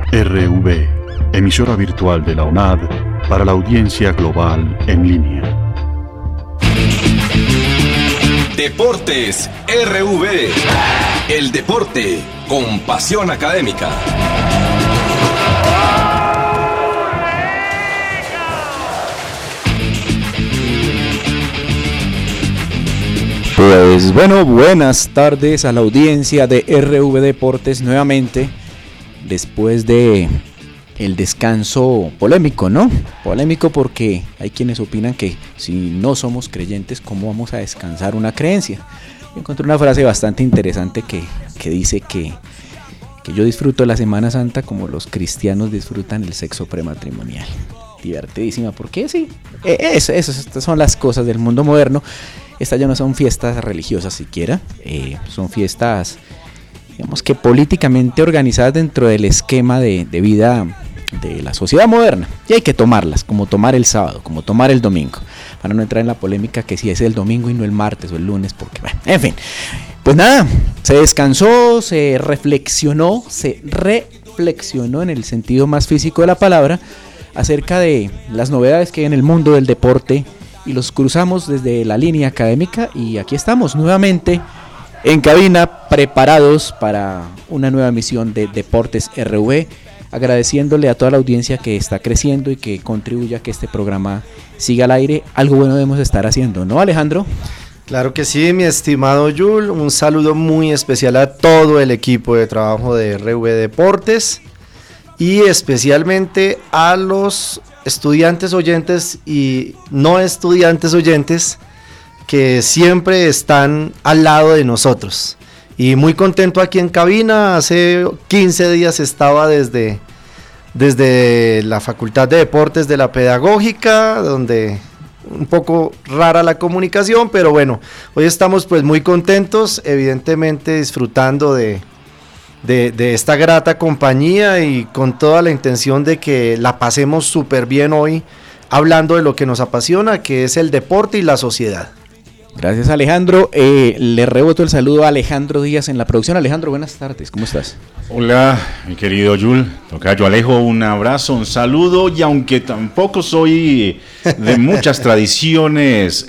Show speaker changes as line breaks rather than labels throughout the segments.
RV, emisora virtual de la UNAD para la audiencia global en línea.
Deportes RV, el deporte con pasión académica.
Pues bueno, buenas tardes a la audiencia de RV Deportes nuevamente, después de el descanso polémico, ¿no? Polémico porque hay quienes opinan que si no somos creyentes, ¿cómo vamos a descansar una creencia? Encontré una frase bastante interesante que dice que yo disfruto la Semana Santa como los cristianos disfrutan el sexo prematrimonial. Divertidísima, porque sí, estas son las cosas del mundo moderno. Estas ya no son fiestas religiosas siquiera, son fiestas, digamos que políticamente organizadas dentro del esquema de vida de la sociedad moderna. Y hay que tomarlas, como tomar el sábado, como tomar el domingo, para no entrar en la polémica que si es el domingo y no el martes o el lunes, porque bueno, en fin. Pues nada, se descansó, se reflexionó en el sentido más físico de la palabra, acerca de las novedades que hay en el mundo del deporte, y los cruzamos desde la línea académica, y aquí estamos nuevamente en cabina, preparados para una nueva emisión de Deportes RV, agradeciéndole a toda la audiencia que está creciendo y que contribuye a que este programa siga al aire. Algo bueno debemos estar haciendo, ¿no, Alejandro?
Claro que sí, mi estimado Yul, un saludo muy especial a todo el equipo de trabajo de RV Deportes y especialmente a los estudiantes oyentes y no estudiantes oyentes que siempre están al lado de nosotros. Y muy contento aquí en cabina. Hace 15 días estaba desde la Facultad de Deportes de la Pedagógica, donde un poco rara la comunicación, pero bueno, hoy estamos pues muy contentos, evidentemente disfrutando de esta grata compañía y con toda la intención de que la pasemos súper bien hoy, hablando de lo que nos apasiona, que es el deporte y la sociedad.
Gracias, Alejandro. Le reboto el saludo a Alejandro Díaz en la producción. Alejandro, buenas tardes, ¿cómo estás?
Hola, mi querido Yul, tocayo Alejo, un abrazo, un saludo, y aunque tampoco soy de muchas tradiciones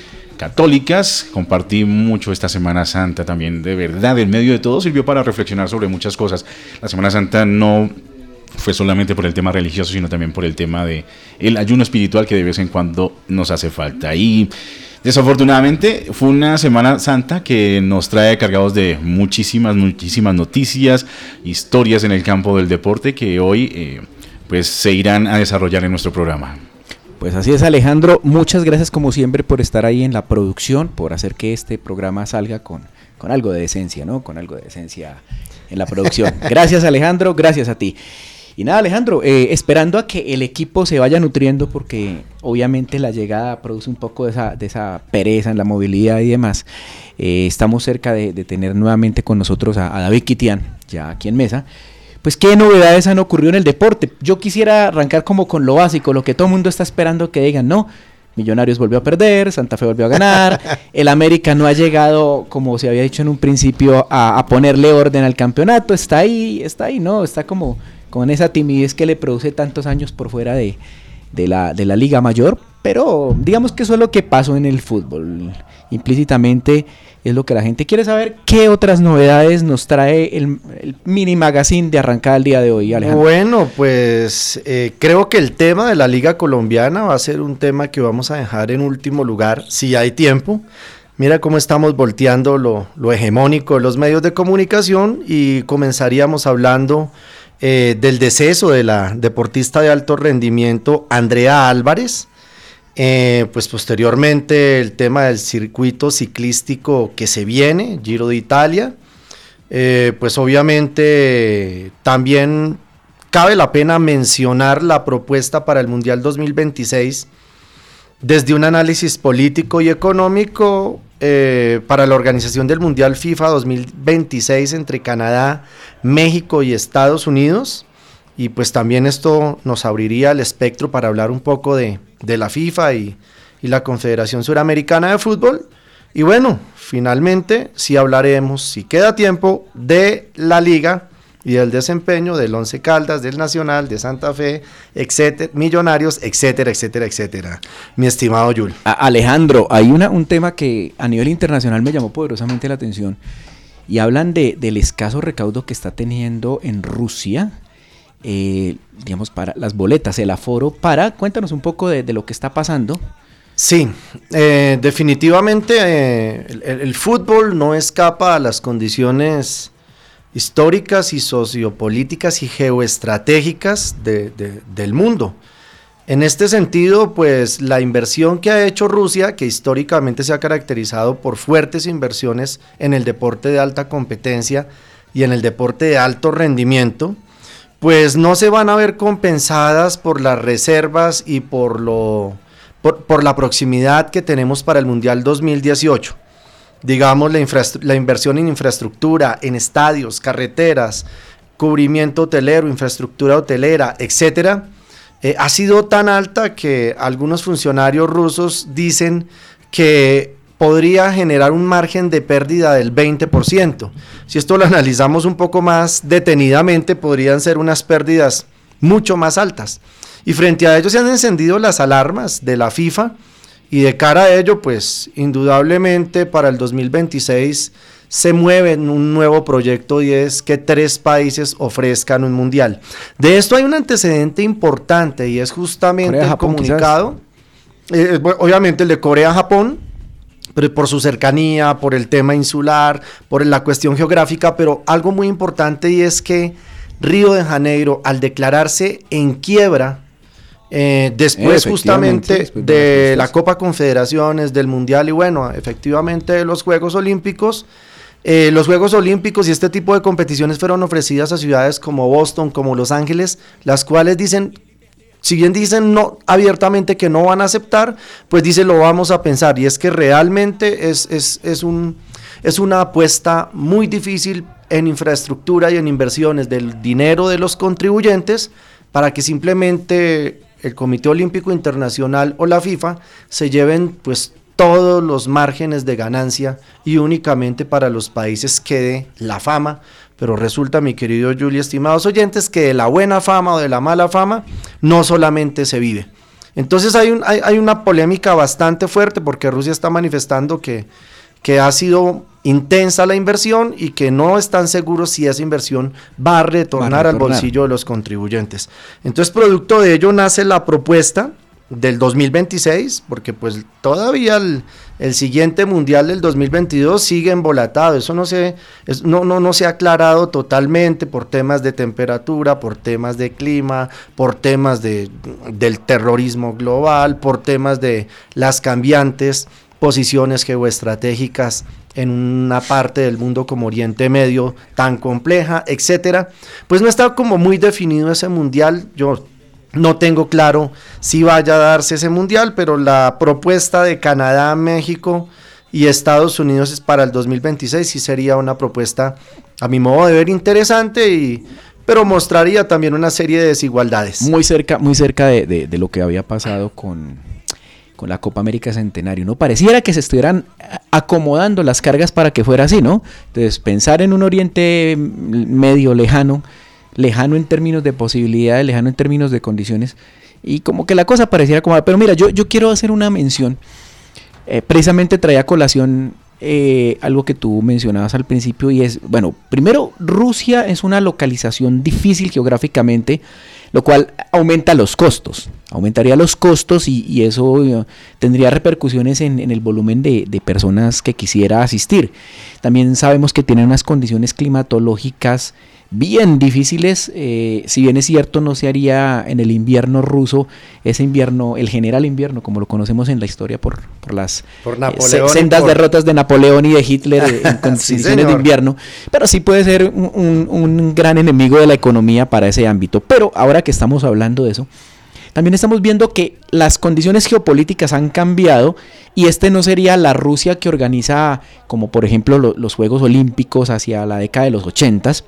católicas, compartí mucho esta Semana Santa también, de verdad, en medio de todo sirvió para reflexionar sobre muchas cosas. La Semana Santa no fue solamente por el tema religioso, sino también por el tema de el ayuno espiritual que de vez en cuando nos hace falta. Y desafortunadamente fue una Semana Santa que nos trae cargados de muchísimas noticias, historias en el campo del deporte que hoy pues se irán a desarrollar en nuestro programa.
Pues así es, Alejandro, muchas gracias como siempre por estar ahí en la producción, por hacer que este programa salga con algo de decencia, ¿no? Con algo de decencia en la producción. Gracias, Alejandro, gracias a ti. Y nada, Alejandro, esperando a que el equipo se vaya nutriendo, porque obviamente la llegada produce un poco de esa pereza en la movilidad y demás. Estamos cerca de tener nuevamente con nosotros a David Quitián, ya aquí en mesa. Pues qué novedades han ocurrido en el deporte. Yo quisiera arrancar como con lo básico, lo que todo el mundo está esperando que digan, ¿no? Millonarios volvió a perder, Santa Fe volvió a ganar, el América no ha llegado, como se había dicho en un principio, a ponerle orden al campeonato, está ahí, ¿no? Está como con esa timidez que le produce tantos años por fuera de la Liga Mayor, pero digamos que eso es lo que pasó en el fútbol. Implícitamente es lo que la gente quiere saber. ¿Qué otras novedades nos trae el mini magazine de arrancada el día de hoy, Alejandro?
Bueno, pues creo que el tema de la Liga Colombiana va a ser un tema que vamos a dejar en último lugar, si hay tiempo. Mira cómo estamos volteando lo hegemónico de los medios de comunicación, y comenzaríamos hablando del deceso de la deportista de alto rendimiento Andrea Álvarez. Pues posteriormente el tema del circuito ciclístico que se viene, Giro de Italia, pues obviamente también cabe la pena mencionar la propuesta para el Mundial 2026 desde un análisis político y económico para la organización del Mundial FIFA 2026 entre Canadá, México y Estados Unidos. Y pues también esto nos abriría el espectro para hablar un poco de la FIFA y la Confederación Suramericana de Fútbol. Y bueno, finalmente sí hablaremos, si queda tiempo, de la Liga y el desempeño del Once Caldas, del Nacional, de Santa Fe, etcétera, Millonarios, etcétera, etcétera, etcétera. Mi estimado Yul.
Alejandro, hay un tema que a nivel internacional me llamó poderosamente la atención y hablan del escaso recaudo que está teniendo en Rusia, digamos, para las boletas, el aforo, cuéntanos un poco de lo que está pasando.
Sí, definitivamente el fútbol no escapa a las condiciones históricas y sociopolíticas y geoestratégicas del mundo. En este sentido, pues la inversión que ha hecho Rusia, que históricamente se ha caracterizado por fuertes inversiones en el deporte de alta competencia y en el deporte de alto rendimiento, pues no se van a ver compensadas por las reservas y por la proximidad que tenemos para el Mundial 2018. Digamos, la inversión en infraestructura, en estadios, carreteras, cubrimiento hotelero, infraestructura hotelera, etcétera, ha sido tan alta que algunos funcionarios rusos dicen que podría generar un margen de pérdida del 20%. Si esto lo analizamos un poco más detenidamente, podrían ser unas pérdidas mucho más altas. Y frente a ello se han encendido las alarmas de la FIFA, y de cara a ello, pues indudablemente para el 2026 se mueve en un nuevo proyecto, y es que 3 países ofrezcan un mundial. De esto hay un antecedente importante, y es justamente
Corea,
el
Japón,
comunicado, obviamente el de Corea-Japón, pero por su cercanía, por el tema insular, por la cuestión geográfica, pero algo muy importante, y es que Río de Janeiro, al declararse en quiebra, después justamente de la Copa Confederaciones, del Mundial y bueno, efectivamente de los Juegos Olímpicos, y este tipo de competiciones fueron ofrecidas a ciudades como Boston, como Los Ángeles, las cuales dicen, si bien dicen no abiertamente que no van a aceptar, pues dicen lo vamos a pensar, y es que realmente es una apuesta muy difícil en infraestructura y en inversiones del dinero de los contribuyentes para que simplemente el Comité Olímpico Internacional o la FIFA se lleven pues todos los márgenes de ganancia y únicamente para los países quede la fama. Pero resulta, mi querido Juli, estimados oyentes, que de la buena fama o de la mala fama no solamente se vive. Entonces hay una polémica bastante fuerte porque Rusia está manifestando que ha sido intensa la inversión y que no están seguros si esa inversión va a retornar al bolsillo de los contribuyentes. Entonces, producto de ello nace la propuesta del 2026, porque pues todavía el siguiente mundial del 2022 sigue embolatado, eso no se ha aclarado totalmente por temas de temperatura, por temas de clima, por temas del terrorismo global, por temas de las cambiantes posiciones geoestratégicas en una parte del mundo como Oriente Medio tan compleja, etcétera. Pues no está como muy definido ese mundial. Yo no tengo claro si vaya a darse ese mundial, pero la propuesta de Canadá, México y Estados Unidos es para el 2026, sí sería una propuesta a mi modo de ver interesante, pero mostraría también una serie de desigualdades.
Muy cerca de lo que había pasado con la Copa América Centenario, ¿no? Pareciera que se estuvieran acomodando las cargas para que fuera así, ¿no? Entonces, pensar en un Oriente Medio lejano en términos de posibilidades, lejano en términos de condiciones, y como que la cosa pareciera acomodada. Pero mira, yo quiero hacer una mención, precisamente traía a colación algo que tú mencionabas al principio, y es, bueno, primero, Rusia es una localización difícil geográficamente, lo cual aumentaría los costos y eso tendría repercusiones en el volumen de personas que quisiera asistir. También sabemos que tienen unas condiciones climatológicas bien difíciles, si bien es cierto no se haría en el invierno ruso, ese invierno, el general invierno como lo conocemos en la historia por las sendas derrotas de Napoleón y de Hitler en condiciones de invierno, pero sí puede ser un gran enemigo de la economía para ese ámbito. Pero ahora que estamos hablando de eso, también estamos viendo que las condiciones geopolíticas han cambiado y no sería la Rusia que organiza, como por ejemplo los Juegos Olímpicos hacia la década de los 80s,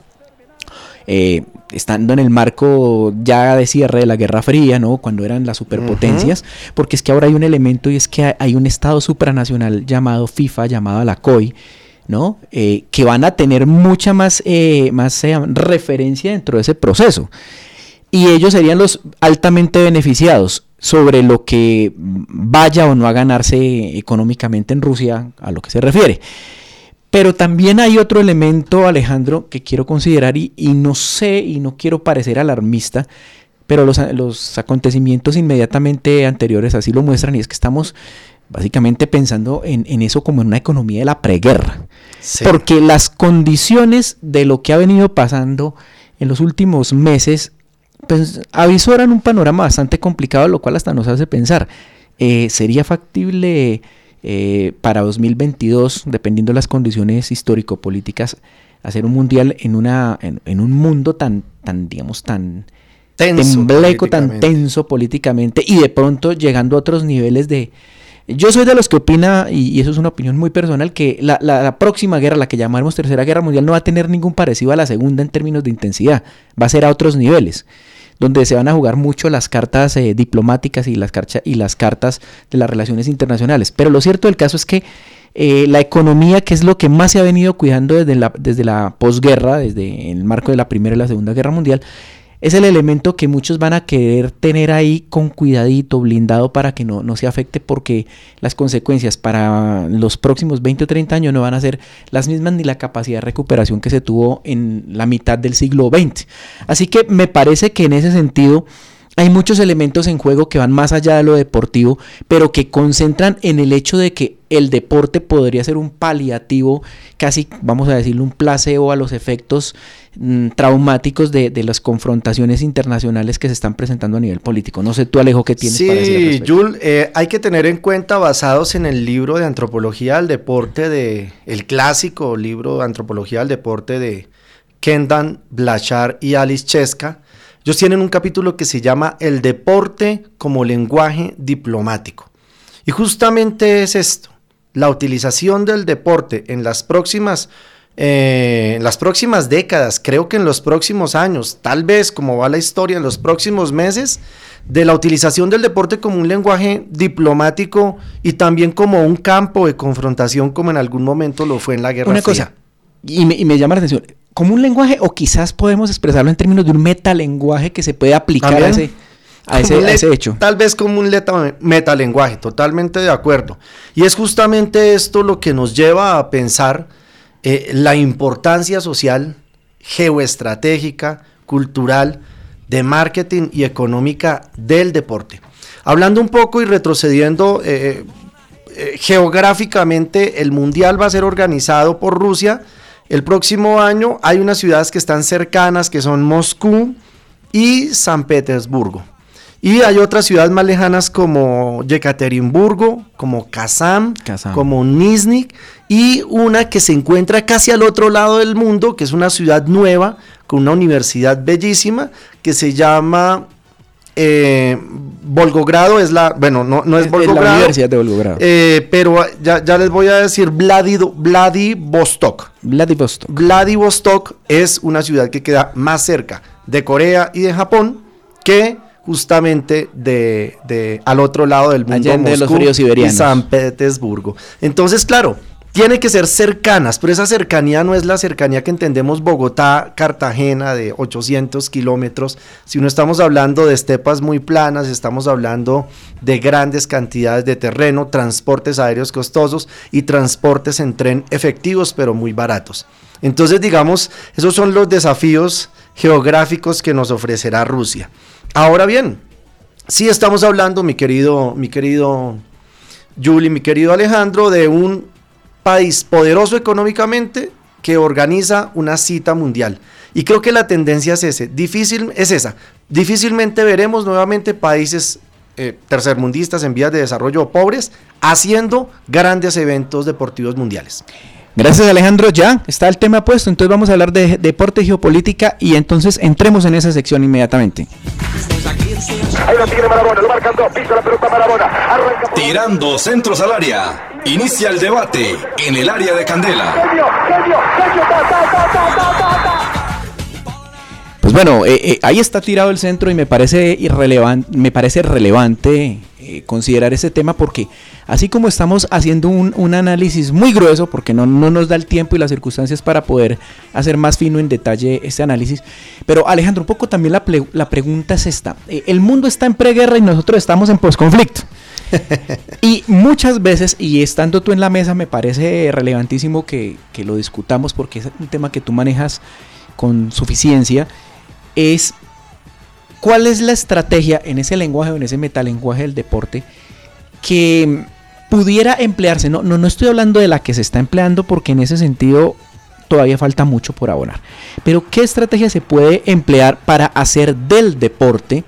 estando en el marco ya de cierre de la Guerra Fría, ¿no? Cuando eran las superpotencias, porque es que ahora hay un elemento, y es que hay un estado supranacional llamado FIFA, llamado la COI, ¿no? Que van a tener mucha más referencia dentro de ese proceso. Y ellos serían los altamente beneficiados sobre lo que vaya o no a ganarse económicamente en Rusia, a lo que se refiere. Pero también hay otro elemento, Alejandro, que quiero considerar y no sé, y no quiero parecer alarmista, pero los acontecimientos inmediatamente anteriores así lo muestran, y es que estamos básicamente pensando en eso como en una economía de la preguerra. Sí. Porque las condiciones de lo que ha venido pasando en los últimos meses pues avisoran un panorama bastante complicado, lo cual hasta nos hace pensar, ¿sería factible para 2022, dependiendo de las condiciones histórico-políticas, hacer un mundial en un mundo tan tembleco, tan tenso políticamente, y de pronto llegando a otros niveles de... Yo soy de los que opina, y eso es una opinión muy personal, que la próxima guerra, la que llamaremos Tercera Guerra Mundial, no va a tener ningún parecido a la segunda en términos de intensidad, va a ser a otros niveles, donde se van a jugar mucho las cartas diplomáticas y las cartas de las relaciones internacionales. Pero lo cierto del caso es que la economía, que es lo que más se ha venido cuidando desde la posguerra, desde el marco de la Primera y la Segunda Guerra Mundial, es el elemento que muchos van a querer tener ahí con cuidadito, blindado, para que no se afecte, porque las consecuencias para los próximos 20 o 30 años no van a ser las mismas, ni la capacidad de recuperación que se tuvo en la mitad del siglo XX. Así que me parece que en ese sentido hay muchos elementos en juego que van más allá de lo deportivo, pero que concentran en el hecho de que el deporte podría ser un paliativo, casi, vamos a decirlo, un placebo a los efectos traumáticos de las confrontaciones internacionales que se están presentando a nivel político. No sé tú, Alejo, ¿qué tienes para decir al respecto?
Sí, Jules, hay que tener en cuenta, basados en el libro de Antropología del Deporte, el clásico libro de Antropología del Deporte de Kendall Blanchard y Alice Cheska. Ellos tienen un capítulo que se llama El deporte como lenguaje diplomático. Y justamente es esto, la utilización del deporte en las próximas décadas, creo que en los próximos años, tal vez como va la historia en los próximos meses, de la utilización del deporte como un lenguaje diplomático y también como un campo de confrontación, como en algún momento lo fue en la Guerra Fría.
Cosa, y me llama la atención, como un lenguaje, o quizás podemos expresarlo en términos de un metalenguaje que se puede aplicar a ese hecho.
Tal vez como un metalenguaje, totalmente de acuerdo. Y es justamente esto lo que nos lleva a pensar la importancia social, geoestratégica, cultural, de marketing y económica del deporte. Hablando un poco y retrocediendo, geográficamente el Mundial va a ser organizado por Rusia. El próximo año hay unas ciudades que están cercanas, que son Moscú y San Petersburgo. Y hay otras ciudades más lejanas como Yekaterinburgo, como Kazán, como Nizhny, y una que se encuentra casi al otro lado del mundo, que es una ciudad nueva, con una universidad bellísima, que se llama Volgogrado, no es Volgogrado.
La Universidad de Volgogrado.
Pero ya les voy a decir Vladivostok. Vladivostok es una ciudad que queda más cerca de Corea y de Japón que justamente al otro lado del mundo,
Moscú, de los fríos siberianos,
y San Petersburgo. Entonces, claro, tiene que ser cercanas, pero esa cercanía no es la cercanía que entendemos Bogotá, Cartagena, de 800 kilómetros, sino estamos hablando de estepas muy planas, estamos hablando de grandes cantidades de terreno, transportes aéreos costosos y transportes en tren efectivos, pero muy baratos. Entonces, digamos, esos son los desafíos geográficos que nos ofrecerá Rusia. Ahora bien, sí estamos hablando, mi querido Juli, mi querido Alejandro, de un país poderoso económicamente que organiza una cita mundial. Y creo que la tendencia es esa. Difícilmente veremos nuevamente países tercermundistas en vías de desarrollo o pobres haciendo grandes eventos deportivos mundiales.
Gracias, Alejandro. Ya está el tema puesto, entonces vamos a hablar de deporte y geopolítica, y entonces entremos en esa sección inmediatamente.
Ahí lo tiene Marabona, lo marcan dos, pisa la pelota Marabona, arranca tirando centros al área. Inicia el debate en el área de Candela.
Pues bueno, ahí está tirado el centro y me parece relevante considerar este tema, porque así como estamos haciendo un análisis muy grueso, porque no nos da el tiempo y las circunstancias para poder hacer más fino en detalle este análisis, pero Alejandro, un poco también la pregunta es esta: el mundo está en preguerra y nosotros estamos en posconflicto. Y muchas veces, y estando tú en la mesa, me parece relevantísimo que lo discutamos, porque es un tema que tú manejas con suficiencia, es cuál es la estrategia en ese lenguaje o en ese metalenguaje del deporte que pudiera emplearse. No estoy hablando de la que se está empleando, porque en ese sentido todavía falta mucho por abonar, pero qué estrategia se puede emplear para hacer del deporte.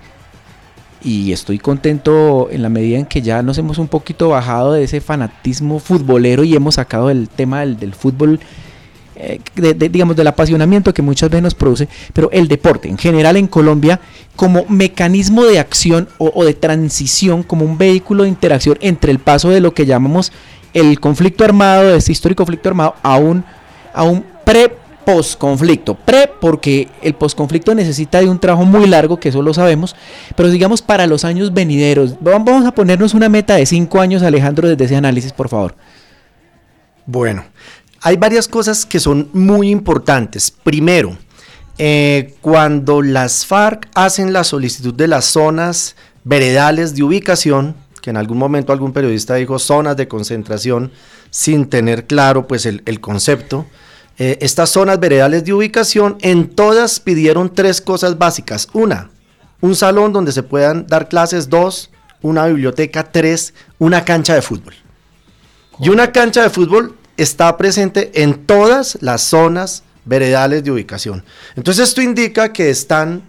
Y estoy contento en la medida en que ya nos hemos un poquito bajado de ese fanatismo futbolero y hemos sacado el tema del fútbol, digamos, del apasionamiento que muchas veces nos produce, pero el deporte en general en Colombia como mecanismo de acción o de transición, como un vehículo de interacción entre el paso de lo que llamamos el conflicto armado, de este histórico conflicto armado, a un posconflicto, porque el posconflicto necesita de un trabajo muy largo, que eso lo sabemos, pero digamos para los años venideros, vamos a ponernos una meta de 5 años, Alejandro, desde ese análisis, por favor.
Bueno, hay varias cosas que son muy importantes. Primero, cuando las FARC hacen la solicitud de las zonas veredales de ubicación, que en algún momento algún periodista dijo zonas de concentración sin tener claro pues el concepto, estas zonas veredales de ubicación, en todas pidieron 3 cosas básicas. 1, un salón donde se puedan dar clases. 2, una biblioteca. 3, una cancha de fútbol. Y una cancha de fútbol está presente en todas las zonas veredales de ubicación. Entonces esto indica que están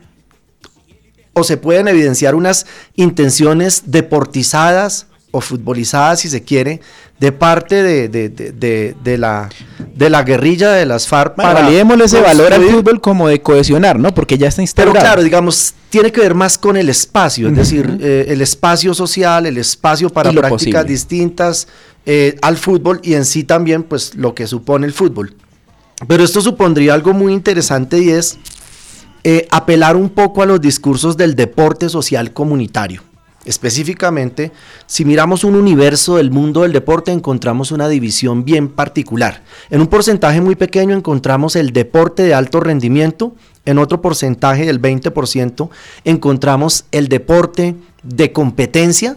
o se pueden evidenciar unas intenciones deportizadas o futbolizadas, si se quiere, de parte de la guerrilla de las FARC.
Bueno, validémosle ese valor al fútbol como de cohesionar, ¿no? Porque ya está instaurado.
Pero claro, digamos, tiene que ver más con el espacio, es decir, el espacio social, el espacio para prácticas distintas al fútbol, y en sí también pues lo que supone el fútbol. Pero esto supondría algo muy interesante, y es apelar un poco a los discursos del deporte social comunitario. Específicamente, si miramos un universo del mundo del deporte, encontramos una división bien particular. En un porcentaje muy pequeño encontramos el deporte de alto rendimiento, en otro porcentaje del 20% encontramos el deporte de competencia,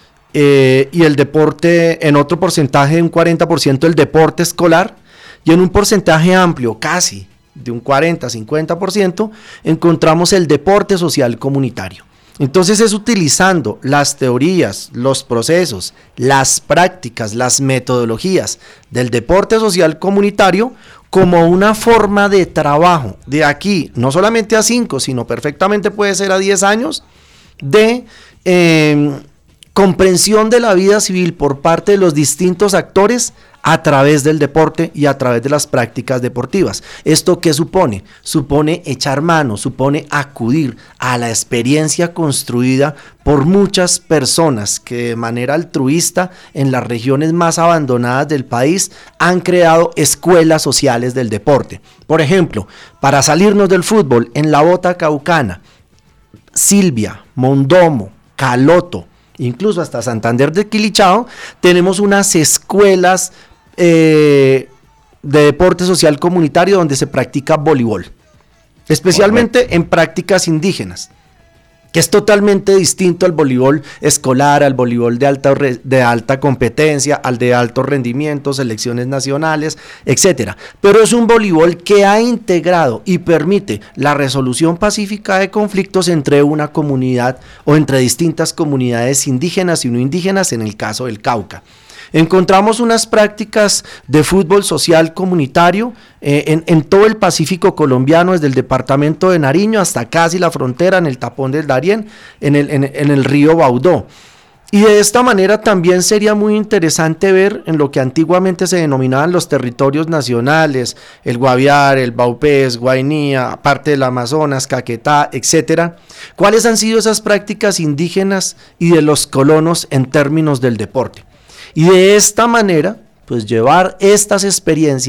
y el deporte, en otro porcentaje de un 40%, el deporte escolar, y en un porcentaje amplio, casi de un 40-50%, encontramos el deporte social comunitario. Entonces es utilizando las teorías, los procesos, las prácticas, las metodologías del deporte social comunitario como una forma de trabajo de aquí, no solamente a 5, sino perfectamente puede ser a 10 años, de comprensión de la vida civil por parte de los distintos actores a través del deporte y a través de las prácticas deportivas. ¿Esto qué supone? Supone echar mano, supone acudir a la experiencia construida por muchas personas que de manera altruista en las regiones más abandonadas del país han creado escuelas sociales del deporte. Por ejemplo, para salirnos del fútbol, en la Bota Caucana, Silvia, Mondomo, Caloto, incluso hasta Santander de Quilichao, tenemos unas escuelas de deporte social comunitario donde se practica voleibol, especialmente en prácticas indígenas, que es totalmente distinto al voleibol escolar, al voleibol de alta competencia, al de alto rendimiento, selecciones nacionales, etcétera. Pero es un voleibol que ha integrado y permite la resolución pacífica de conflictos entre una comunidad o entre distintas comunidades indígenas y no indígenas, en el caso del Cauca. Encontramos unas prácticas de fútbol social comunitario en todo el Pacífico colombiano, desde el departamento de Nariño hasta casi la frontera, en el tapón del Darién, en el río Baudó. Y de esta manera también sería muy interesante ver en lo que antiguamente se denominaban los territorios nacionales, el Guaviare, el Baupés, Guainía, parte del Amazonas, Caquetá, etcétera, cuáles han sido esas prácticas indígenas y de los colonos en términos del deporte. Y de esta manera, pues llevar estas experiencias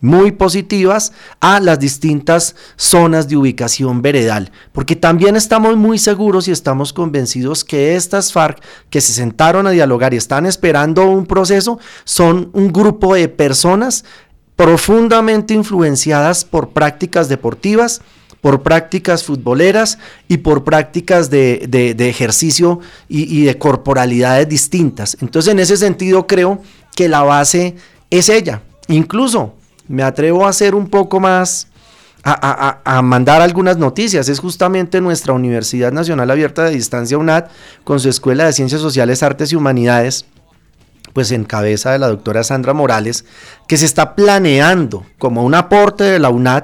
muy positivas a las distintas zonas de ubicación veredal, porque también estamos muy seguros y estamos convencidos que estas FARC que se sentaron a dialogar y están esperando un proceso son un grupo de personas profundamente influenciadas por prácticas deportivas, por prácticas futboleras y por prácticas de ejercicio y de corporalidades distintas. Entonces, en ese sentido, creo que la base es ella. Incluso me atrevo a hacer un poco más, a mandar algunas noticias. Es justamente nuestra Universidad Nacional Abierta de Distancia, UNAD, con su Escuela de Ciencias Sociales, Artes y Humanidades, pues en cabeza de la doctora Sandra Morales, que se está planeando como un aporte de la UNAD,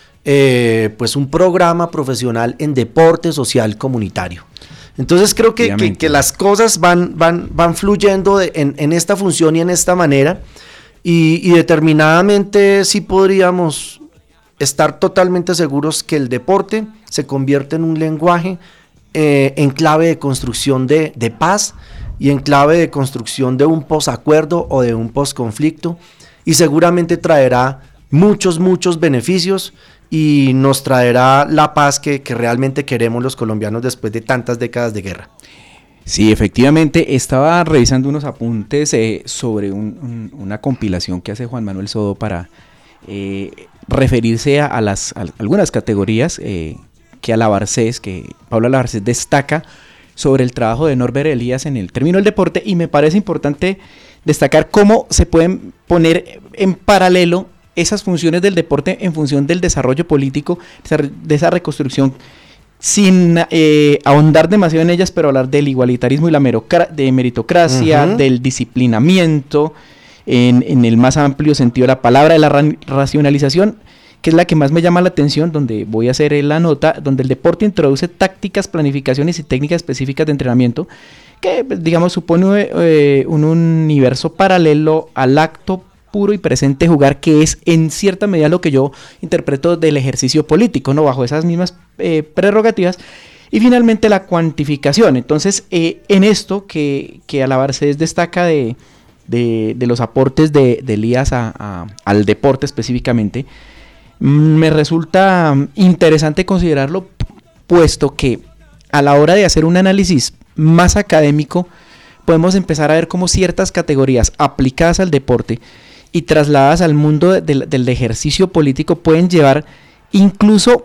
pues un programa profesional en deporte social comunitario. Entonces creo que las cosas van fluyendo en esta función y en esta manera, y determinadamente sí podríamos estar totalmente seguros que el deporte se convierte en un lenguaje en clave de construcción de paz y en clave de construcción de un posacuerdo o de un posconflicto, y seguramente traerá muchos beneficios y nos traerá la paz que realmente queremos los colombianos después de tantas décadas de guerra.
Sí, efectivamente, estaba revisando unos apuntes sobre una compilación que hace Juan Manuel Sodo para referirse a algunas categorías que Pablo Alabarcés destaca sobre el trabajo de Norbert Elías en el término del deporte, y me parece importante destacar cómo se pueden poner en paralelo esas funciones del deporte en función del desarrollo político, de esa reconstrucción, sin ahondar demasiado en ellas, pero hablar del igualitarismo y la meritocracia, del disciplinamiento, en el más amplio sentido de la palabra, de la racionalización, que es la que más me llama la atención, donde voy a hacer la nota, donde el deporte introduce tácticas, planificaciones y técnicas específicas de entrenamiento, que digamos supone un universo paralelo al acto puro y presente jugar, que es en cierta medida lo que yo interpreto del ejercicio político, ¿no? Bajo esas mismas prerrogativas. Y finalmente la cuantificación. Entonces, en esto que Alabarcés destaca de los aportes de Elías al deporte específicamente, me resulta interesante considerarlo, puesto que a la hora de hacer un análisis más académico, podemos empezar a ver cómo ciertas categorías aplicadas al deporte y trasladadas al mundo del ejercicio político pueden llevar incluso,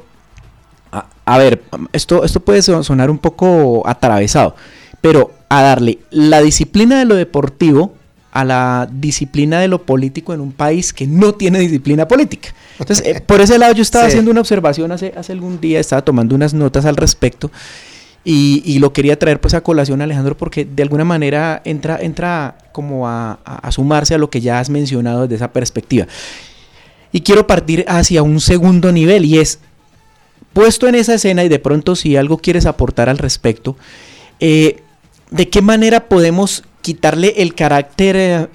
a ver, esto puede sonar un poco atravesado, pero a darle la disciplina de lo deportivo a la disciplina de lo político en un país que no tiene disciplina política. Entonces, por ese lado yo estaba haciendo una observación hace algún día, estaba tomando unas notas al respecto, y lo quería traer pues a colación, Alejandro, porque de alguna manera entra como a sumarse a lo que ya has mencionado desde esa perspectiva. Y quiero partir hacia un segundo nivel, y es, puesto en esa escena, y de pronto si algo quieres aportar al respecto, ¿de qué manera podemos quitarle el carácter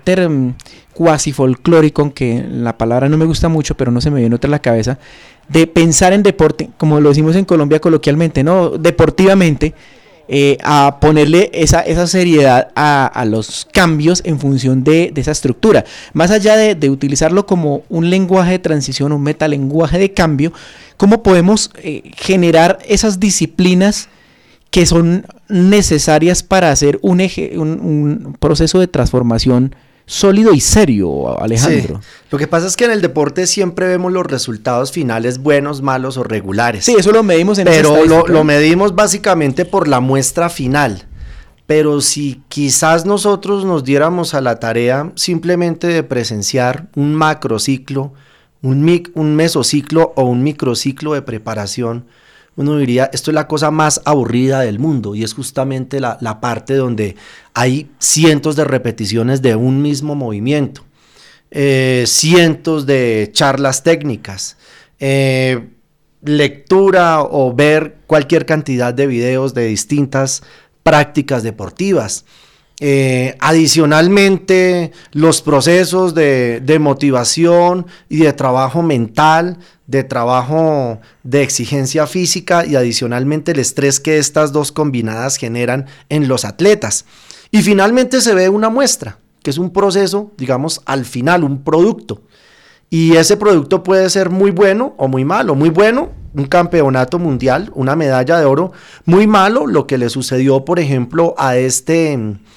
cuasi folclórico, aunque la palabra no me gusta mucho, pero no se me viene otra a la cabeza, de pensar en deporte, como lo decimos en Colombia coloquialmente, ¿no? Deportivamente, a ponerle esa seriedad a los cambios en función de esa estructura, más allá de utilizarlo como un lenguaje de transición, un metalenguaje de cambio? ¿Cómo podemos generar esas disciplinas que son necesarias para hacer un proceso de transformación sólido y serio, Alejandro?
Sí. Lo que pasa es que en el deporte siempre vemos los resultados finales buenos, malos o regulares.
Sí, eso lo medimos en
pero lo medimos básicamente por la muestra final. Pero si quizás nosotros nos diéramos a la tarea simplemente de presenciar un macrociclo, un mesociclo o un microciclo de preparación, uno diría, esto es la cosa más aburrida del mundo, y es justamente la parte donde hay cientos de repeticiones de un mismo movimiento, cientos de charlas técnicas, lectura o ver cualquier cantidad de videos de distintas prácticas deportivas. Adicionalmente, los procesos de motivación y de trabajo mental, de trabajo de exigencia física, y adicionalmente el estrés que estas dos combinadas generan en los atletas. Y finalmente se ve una muestra, que es un proceso, digamos, al final, un producto. Y ese producto puede ser muy bueno o muy malo. Muy bueno, un campeonato mundial, una medalla de oro. Muy malo, lo que le sucedió, por ejemplo, a este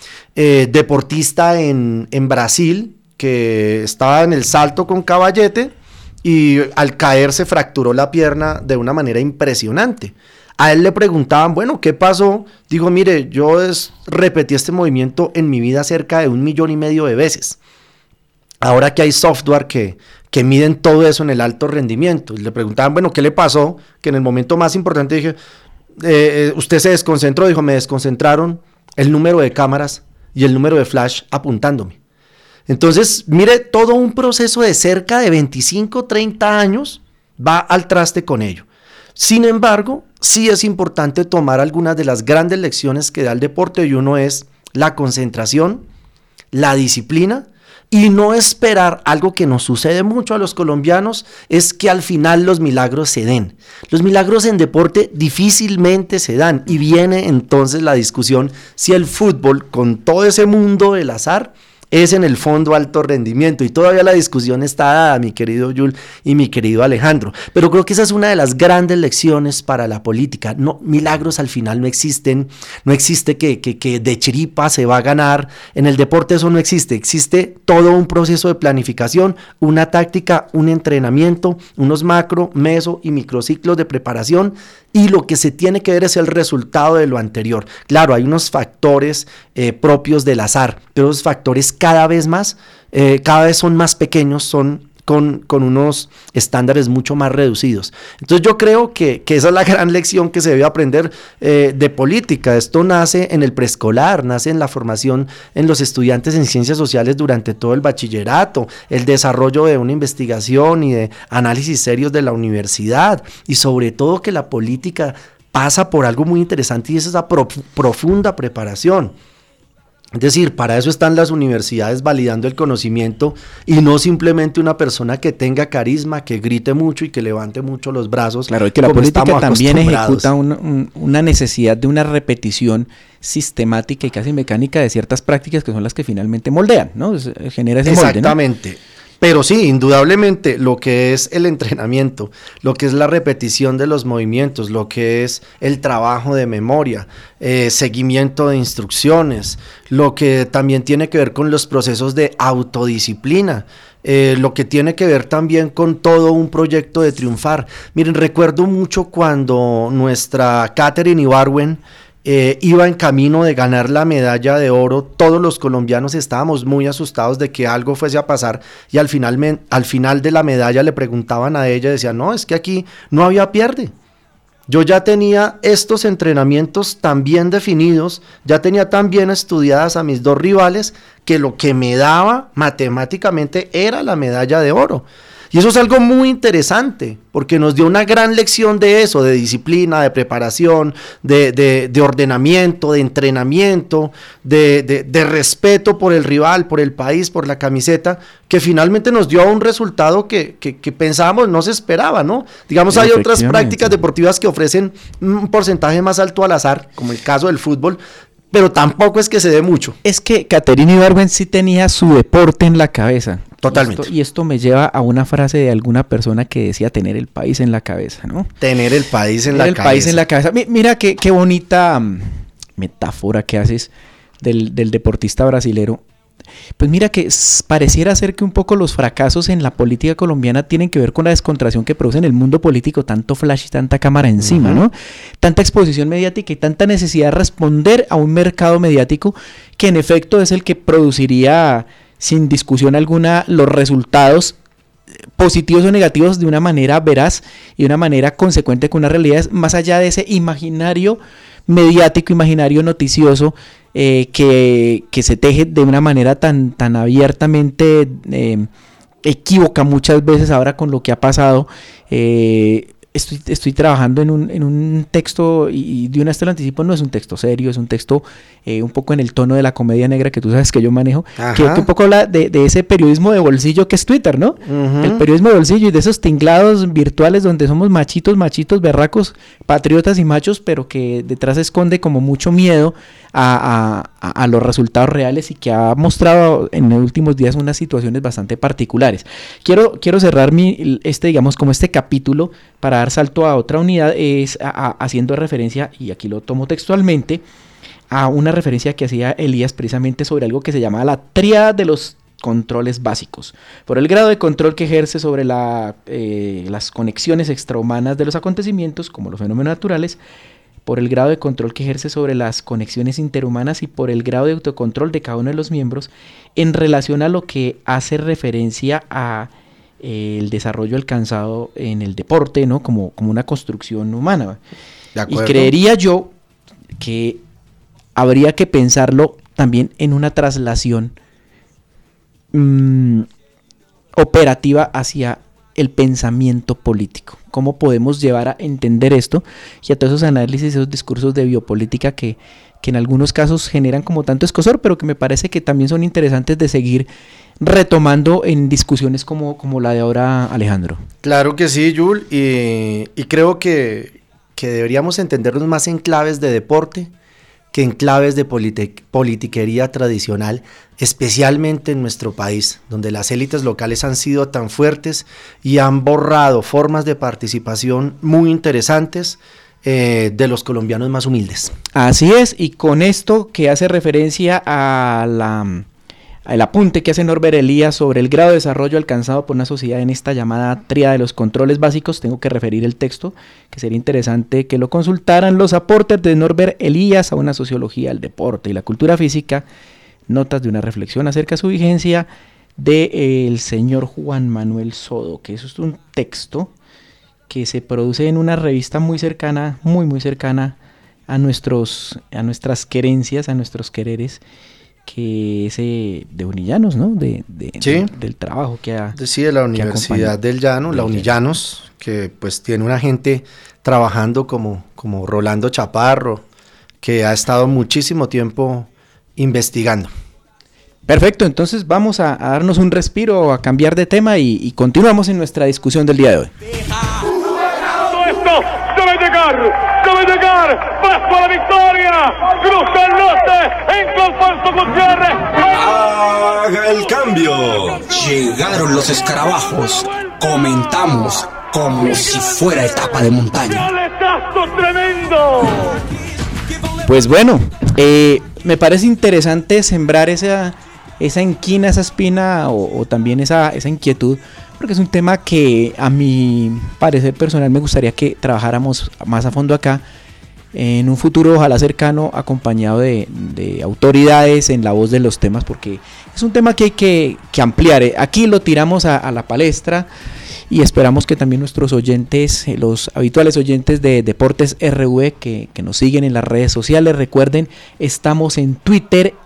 deportista en Brasil, que estaba en el salto con caballete y al caer se fracturó la pierna de una manera impresionante. A él le preguntaban, bueno, ¿qué pasó? Dijo, mire, yo repetí este movimiento en mi vida cerca de 1,5 millones de veces. Ahora que hay software que miden todo eso en el alto rendimiento. Y le preguntaban, bueno, ¿qué le pasó? Que en el momento más importante dije, usted se desconcentró. Dijo, me desconcentraron el número de cámaras y el número de flash apuntándome. Entonces, mire, todo un proceso de cerca de 25, 30 años va al traste con ello. Sin embargo, sí es importante tomar algunas de las grandes lecciones que da el deporte, y uno es la concentración, la disciplina, y no esperar. Algo que nos sucede mucho a los colombianos es que al final los milagros se den. Los milagros en deporte difícilmente se dan, y viene entonces la discusión si el fútbol, con todo ese mundo del azar, es en el fondo alto rendimiento, y todavía la discusión está dada, mi querido Yul y mi querido Alejandro, pero creo que esa es una de las grandes lecciones para la política. No, milagros al final no existen, no existe que de chiripa se va a ganar. En el deporte eso no existe, existe todo un proceso de planificación, una táctica, un entrenamiento, unos macro, meso y microciclos de preparación, y lo que se tiene que ver es el resultado de lo anterior. Claro, hay unos factores propios del azar, pero esos factores cada vez son más pequeños, son con unos estándares mucho más reducidos. Entonces yo creo que esa es la gran lección que se debe aprender de política. Esto nace en el preescolar, nace en la formación en los estudiantes en ciencias sociales durante todo el bachillerato, el desarrollo de una investigación y de análisis serios de la universidad, y sobre todo que la política pasa por algo muy interesante, y es esa profunda preparación. Es decir, para eso están las universidades, validando el conocimiento, y no simplemente una persona que tenga carisma, que grite mucho y que levante mucho los brazos.
Claro, y que la política también ejecuta una necesidad de una repetición sistemática y casi mecánica de ciertas prácticas que son las que finalmente moldean, ¿no? Genera ese molde, ¿no?
Exactamente. Pero sí, indudablemente, lo que es el entrenamiento, lo que es la repetición de los movimientos, lo que es el trabajo de memoria, seguimiento de instrucciones, lo que también tiene que ver con los procesos de autodisciplina, lo que tiene que ver también con todo un proyecto de triunfar. Miren, recuerdo mucho cuando nuestra Katherine Ibargüen iba en camino de ganar la medalla de oro. Todos los colombianos estábamos muy asustados de que algo fuese a pasar, y al final de la medalla le preguntaban a ella, decían, no, es que aquí no había pierde. Yo ya tenía estos entrenamientos tan bien definidos, ya tenía tan bien estudiadas a mis dos rivales, que lo que me daba matemáticamente era la medalla de oro. Y eso es algo muy interesante, porque nos dio una gran lección de eso, de disciplina, de preparación, de ordenamiento, de entrenamiento, de respeto por el rival, por el país, por la camiseta, que finalmente nos dio un resultado que pensábamos no se esperaba, ¿no? Digamos, hay otras prácticas deportivas que ofrecen un porcentaje más alto al azar, como el caso del fútbol, pero tampoco es que se dé mucho.
Es que Katherine Ibargüen sí tenía su deporte en la cabeza.
Totalmente.
Y esto me lleva a una frase de alguna persona que decía tener el país en la cabeza, ¿no?
Tener el país en la cabeza.
Tener el país en la cabeza. Mira qué bonita metáfora que haces del deportista brasilero. Pues mira que pareciera ser que un poco los fracasos en la política colombiana tienen que ver con la descontracción que produce en el mundo político, tanto flash y tanta cámara encima, ¿no? Tanta exposición mediática y tanta necesidad de responder a un mercado mediático que en efecto es el que produciría sin discusión alguna los resultados positivos o negativos de una manera veraz y de una manera consecuente con una realidad, más allá de ese imaginario mediático, imaginario noticioso que se teje de una manera tan equívoca muchas veces ahora con lo que ha pasado estoy trabajando en un texto, y de una vez te lo anticipo, no es un texto serio, es un texto un poco en el tono de la comedia negra que tú sabes que yo manejo, que un poco habla de ese periodismo de bolsillo que es Twitter, ¿no? El periodismo de bolsillo y de esos tinglados virtuales donde somos machitos, berracos, patriotas y machos, pero que detrás esconde como mucho miedo a los resultados reales, y que ha mostrado en los últimos días unas situaciones bastante particulares. Quiero cerrar digamos, como este capítulo para dar salto a otra unidad, haciendo referencia, y aquí lo tomo textualmente, a una referencia que hacía Elías precisamente sobre algo que se llamaba la tríada de los controles básicos, por el grado de control que ejerce sobre las conexiones extrahumanas de los acontecimientos, como los fenómenos naturales, por el grado de control que ejerce sobre las conexiones interhumanas y por el grado de autocontrol de cada uno de los miembros en relación a lo que hace referencia a el desarrollo alcanzado en el deporte, ¿no? Como una construcción humana. Y creería yo que habría que pensarlo también en una traslación operativa hacia el pensamiento político. ¿Cómo podemos llevar a entender esto y a todos esos análisis, esos discursos de biopolítica que en algunos casos generan como tanto escozor, pero que me parece que también son interesantes de seguir retomando en discusiones como la de ahora, Alejandro?
Claro que sí, Yul, y creo que deberíamos entendernos más en claves de deporte que en claves de politiquería tradicional, especialmente en nuestro país, donde las élites locales han sido tan fuertes y han borrado formas de participación muy interesantes de los colombianos más humildes.
Así es, y con esto que hace referencia al apunte que hace Norbert Elías sobre el grado de desarrollo alcanzado por una sociedad en esta llamada tríada de los controles básicos, tengo que referir el texto, que sería interesante que lo consultaran, los aportes de Norbert Elías a una sociología del deporte y la cultura física, notas de una reflexión acerca de su vigencia, del señor Juan Manuel Sodo, que eso es un texto que se produce en una revista muy cercana, muy cercana a nuestras querencias, a nuestros quereres, que es de Unillanos, ¿no?
Sí.
Del trabajo que ha...
Sí, de la Universidad del Llano, la Unillanos, que pues tiene una gente trabajando como Rolando Chaparro, que ha estado muchísimo tiempo investigando.
Perfecto, entonces vamos a darnos un respiro, a cambiar de tema y continuamos en nuestra discusión del día de hoy.
Todo esto debe llegar, paso a la victoria, cruza el norte, en Alfonso Gutiérrez.
Haga el cambio. Llegaron los escarabajos, comentamos como si fuera etapa de montaña.
¡Caletazo tremendo!
Pues bueno, me parece interesante sembrar esa inquina, esa espina o también esa inquietud, porque es un tema que a mi parecer personal me gustaría que trabajáramos más a fondo acá, en un futuro ojalá cercano, acompañado de autoridades en la voz de los temas, porque es un tema que hay que ampliar. Aquí lo tiramos a la palestra y esperamos que también nuestros oyentes, los habituales oyentes de Deportes RV que nos siguen en las redes sociales, recuerden, estamos en Twitter,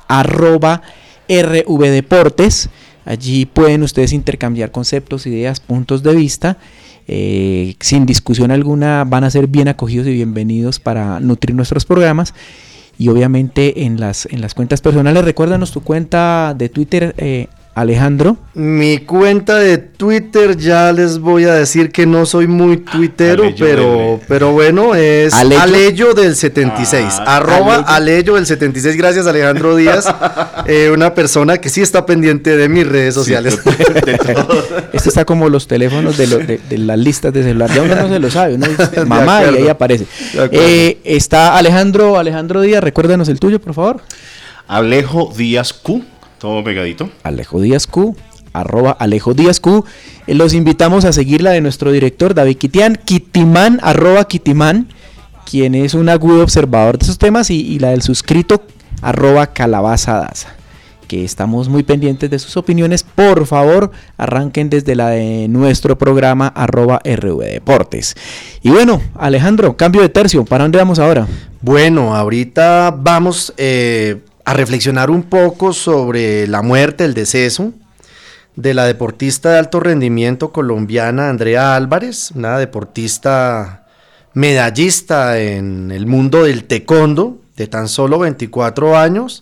@RVDeportes. Allí pueden ustedes intercambiar conceptos, ideas, puntos de vista. Sin discusión alguna van a ser bien acogidos y bienvenidos para nutrir nuestros programas. Y obviamente en las cuentas personales, recuérdanos tu cuenta de Twitter, Alejandro.
Mi cuenta de Twitter, ya les voy a decir que no soy muy tuitero, pero bueno, es Aleyo del 76, @Aleyo del 76, gracias Alejandro Díaz, una persona que sí está pendiente de mis redes sociales. Sí,
esto está como los teléfonos de las listas de celular, ya uno no se lo sabe, uno dice mamá y ahí aparece. Está Alejandro Díaz, recuérdanos el tuyo, por favor.
Alejo Díaz Q. Todo pegadito.
Alejo Díaz Q, @Alejo Díaz Q. Los invitamos a seguir la de nuestro director David Kitiman, Kitiman, @Kitiman, quien es un agudo observador de esos temas, y la del suscrito @Calabazadaza, que estamos muy pendientes de sus opiniones. Por favor, arranquen desde la de nuestro programa @RVDeportes. Y bueno, Alejandro, cambio de tercio, ¿para dónde vamos ahora?
Bueno, ahorita vamos a reflexionar un poco sobre la muerte, el deceso de la deportista de alto rendimiento colombiana Andrea Álvarez, una deportista medallista en el mundo del taekwondo, de tan solo 24 años,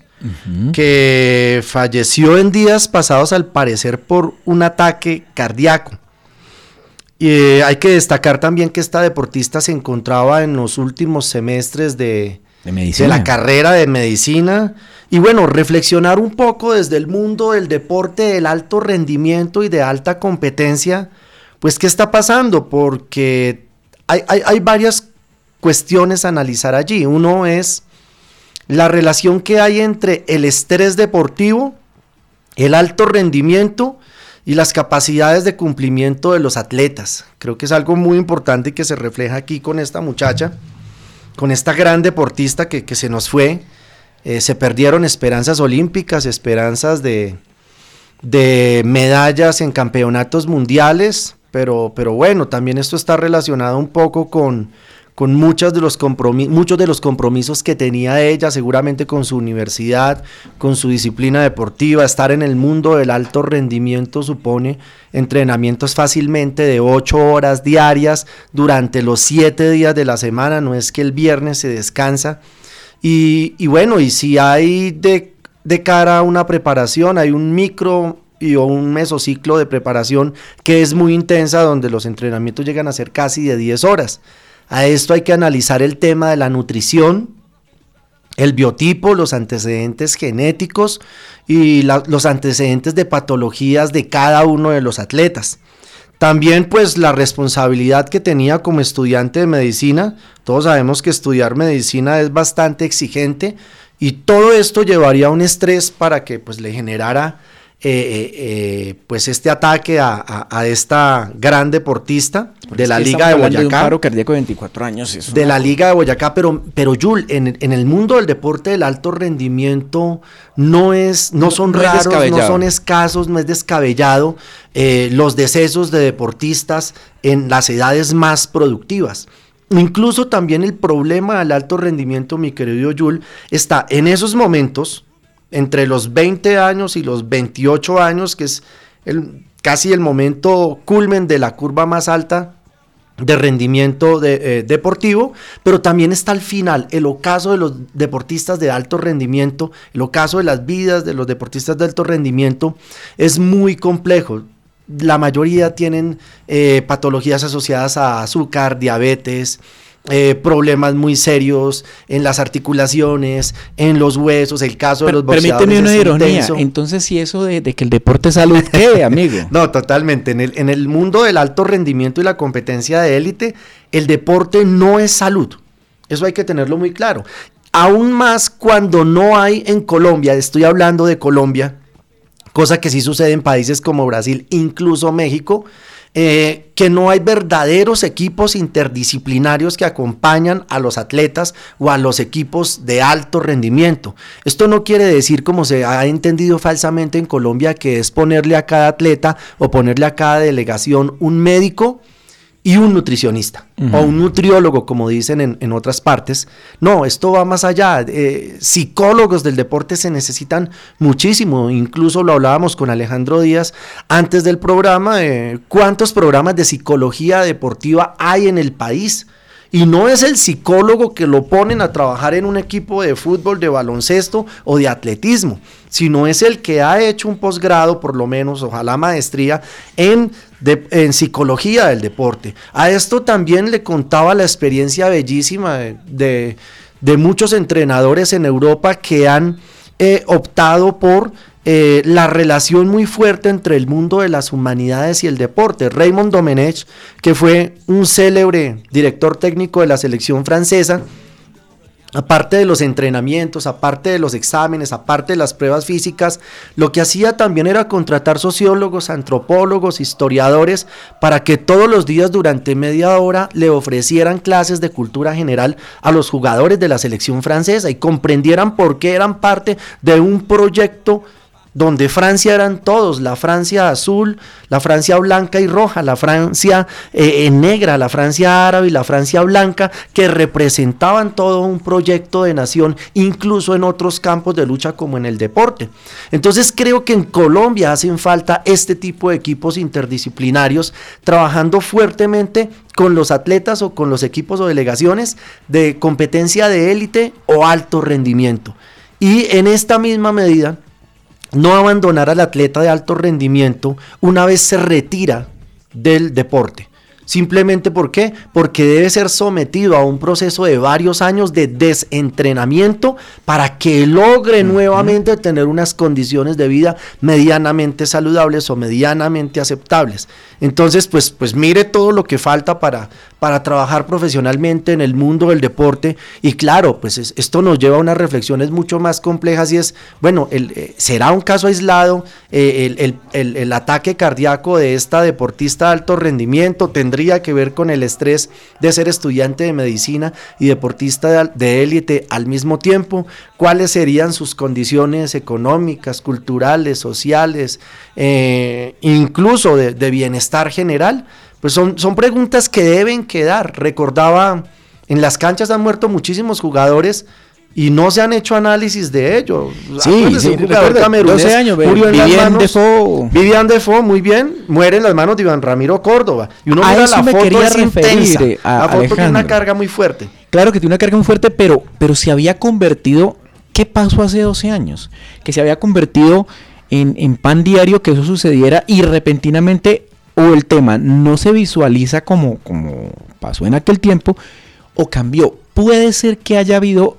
que falleció en días pasados al parecer por un ataque cardíaco. Y hay que destacar también que esta deportista se encontraba en los últimos semestres de la carrera de medicina, y bueno, reflexionar un poco desde el mundo del deporte del alto rendimiento y de alta competencia, pues qué está pasando, porque hay varias cuestiones a analizar allí. Uno es la relación que hay entre el estrés deportivo, el alto rendimiento y las capacidades de cumplimiento de los atletas. Creo que es algo muy importante que se refleja aquí con esta muchacha, con esta gran deportista que se nos fue. Se perdieron esperanzas olímpicas, esperanzas de medallas en campeonatos mundiales, pero bueno, también esto está relacionado un poco con muchos de los compromisos que tenía ella, seguramente con su universidad, con su disciplina deportiva. Estar en el mundo del alto rendimiento supone entrenamientos fácilmente de 8 horas diarias durante los 7 días de la semana, no es que el viernes se descansa. Y bueno, y si hay de cara a una preparación, hay un micro o un mesociclo de preparación que es muy intensa, donde los entrenamientos llegan a ser casi de 10 horas. A esto hay que analizar el tema de la nutrición, el biotipo, los antecedentes genéticos y los antecedentes de patologías de cada uno de los atletas. También pues la responsabilidad que tenía como estudiante de medicina. Todos sabemos que estudiar medicina es bastante exigente, y todo esto llevaría a un estrés para que pues le generara pues este ataque a esta gran deportista de la Liga de Boyacá.
De un paro cardíaco de 24 años. Eso
de la Liga de Boyacá, pero Jul, en el mundo del deporte del alto rendimiento no son raros, no son escasos, no es descabellado los decesos de deportistas en las edades más productivas. Incluso también el problema del alto rendimiento, mi querido Jul, está en esos momentos entre los 20 años y los 28 años, que es casi el momento culmen de la curva más alta de rendimiento deportivo, pero también está al final el ocaso de los deportistas de alto rendimiento. El ocaso de las vidas de los deportistas de alto rendimiento es muy complejo. La mayoría tienen patologías asociadas a azúcar, diabetes, problemas muy serios en las articulaciones, en los huesos, el caso de los boxeadores.
Permíteme una ironía, intenso. Entonces, si eso de que el deporte es salud, ¿qué, amigo?
No, totalmente, en el mundo del alto rendimiento y la competencia de élite, el deporte no es salud, eso hay que tenerlo muy claro, aún más cuando no hay en Colombia, estoy hablando de Colombia, cosa que sí sucede en países como Brasil, incluso México, que no hay verdaderos equipos interdisciplinarios que acompañan a los atletas o a los equipos de alto rendimiento. Esto no quiere decir, como se ha entendido falsamente en Colombia, que es ponerle a cada atleta o ponerle a cada delegación un médico y un nutricionista, o un nutriólogo, como dicen en otras partes. No, esto va más allá. Psicólogos del deporte se necesitan muchísimo. Incluso lo hablábamos con Alejandro Díaz antes del programa. ¿Cuántos programas de psicología deportiva hay en el país? Y no es el psicólogo que lo ponen a trabajar en un equipo de fútbol, de baloncesto o de atletismo, sino es el que ha hecho un posgrado, por lo menos, ojalá maestría, en psicología del deporte. A esto también le contaba la experiencia bellísima de muchos entrenadores en Europa que han optado por la relación muy fuerte entre el mundo de las humanidades y el deporte. Raymond Domenech, que fue un célebre director técnico de la selección francesa, aparte de los entrenamientos, aparte de los exámenes, aparte de las pruebas físicas, lo que hacía también era contratar sociólogos, antropólogos, historiadores, para que todos los días durante media hora le ofrecieran clases de cultura general a los jugadores de la selección francesa y comprendieran por qué eran parte de un proyecto donde Francia eran todos, la Francia azul, la Francia blanca y roja, la Francia negra, la Francia árabe y la Francia blanca, que representaban todo un proyecto de nación, incluso en otros campos de lucha como en el deporte. Entonces creo que en Colombia hacen falta este tipo de equipos interdisciplinarios, trabajando fuertemente con los atletas o con los equipos o delegaciones de competencia de élite o alto rendimiento. Y en esta misma medida, no abandonar al atleta de alto rendimiento una vez se retira del deporte. Simplemente ¿por qué? Porque debe ser sometido a un proceso de varios años de desentrenamiento para que logre nuevamente tener unas condiciones de vida medianamente saludables o medianamente aceptables. Entonces, pues mire todo lo que falta para trabajar profesionalmente en el mundo del deporte. Y claro, pues esto nos lleva a unas reflexiones mucho más complejas y es, bueno, ¿será un caso aislado el ataque cardíaco de esta deportista de alto rendimiento? ¿Tendría que ver con el estrés de ser estudiante de medicina y deportista de élite al mismo tiempo? ¿Cuáles serían sus condiciones económicas, culturales, sociales, incluso de bienestar general? Pues son preguntas que deben quedar. Recordaba, en las canchas han muerto muchísimos jugadores y no se han hecho análisis de ello.
Sí,
un jugador camerunés
12 años,
murió en las manos.
Vivian
Defoe, muy bien, muere en las manos de Iván Ramiro Córdoba. Y uno mira la foto, es intensa. La foto tiene una carga muy fuerte.
Claro que tiene una carga muy fuerte, pero se había convertido. ¿Qué pasó hace 12 años? Que se había convertido en pan diario que eso sucediera y repentinamente, o el tema no se visualiza como pasó en aquel tiempo, o cambió. Puede ser que haya habido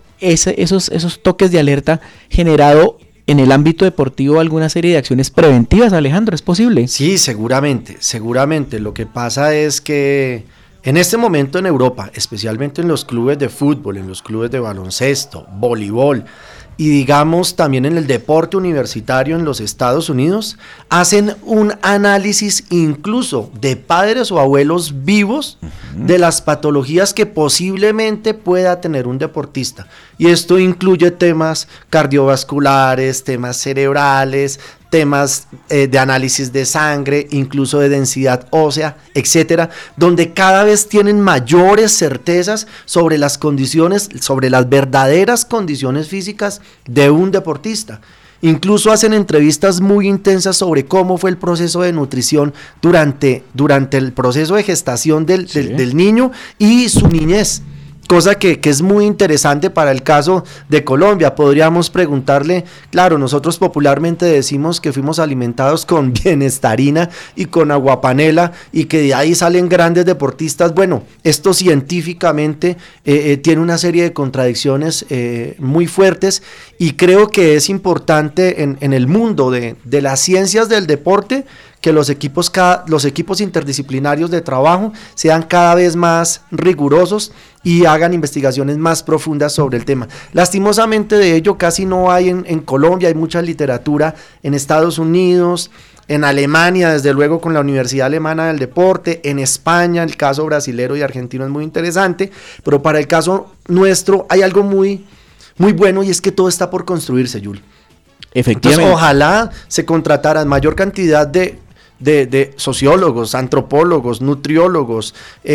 esos toques de alerta generado en el ámbito deportivo alguna serie de acciones preventivas, Alejandro, ¿es posible?
Sí, seguramente. Lo que pasa es que en este momento en Europa, especialmente en los clubes de fútbol, en los clubes de baloncesto, voleibol, y digamos también en el deporte universitario en los Estados Unidos, hacen un análisis incluso de padres o abuelos vivos de las patologías que posiblemente pueda tener un deportista. Y esto incluye temas cardiovasculares, temas cerebrales, temas de análisis de sangre, incluso de densidad ósea, etcétera, donde cada vez tienen mayores certezas sobre las condiciones, sobre las verdaderas condiciones físicas de un deportista. Incluso hacen entrevistas muy intensas sobre cómo fue el proceso de nutrición durante el proceso de gestación del niño y su niñez. Cosa que es muy interesante para el caso de Colombia. Podríamos preguntarle, claro, nosotros popularmente decimos que fuimos alimentados con bienestarina y con aguapanela y que de ahí salen grandes deportistas. Bueno, esto científicamente tiene una serie de contradicciones muy fuertes y creo que es importante en el mundo de las ciencias del deporte que los equipos interdisciplinarios de trabajo sean cada vez más rigurosos y hagan investigaciones más profundas sobre el tema. Lastimosamente de ello casi no hay en Colombia, hay mucha literatura en Estados Unidos, en Alemania, desde luego con la Universidad Alemana del Deporte, en España, el caso brasilero y argentino es muy interesante, pero para el caso nuestro hay algo muy, muy bueno y es que todo está por construirse, Yul.
Efectivamente.
Entonces, ojalá se contrataran mayor cantidad de sociólogos, antropólogos, nutriólogos,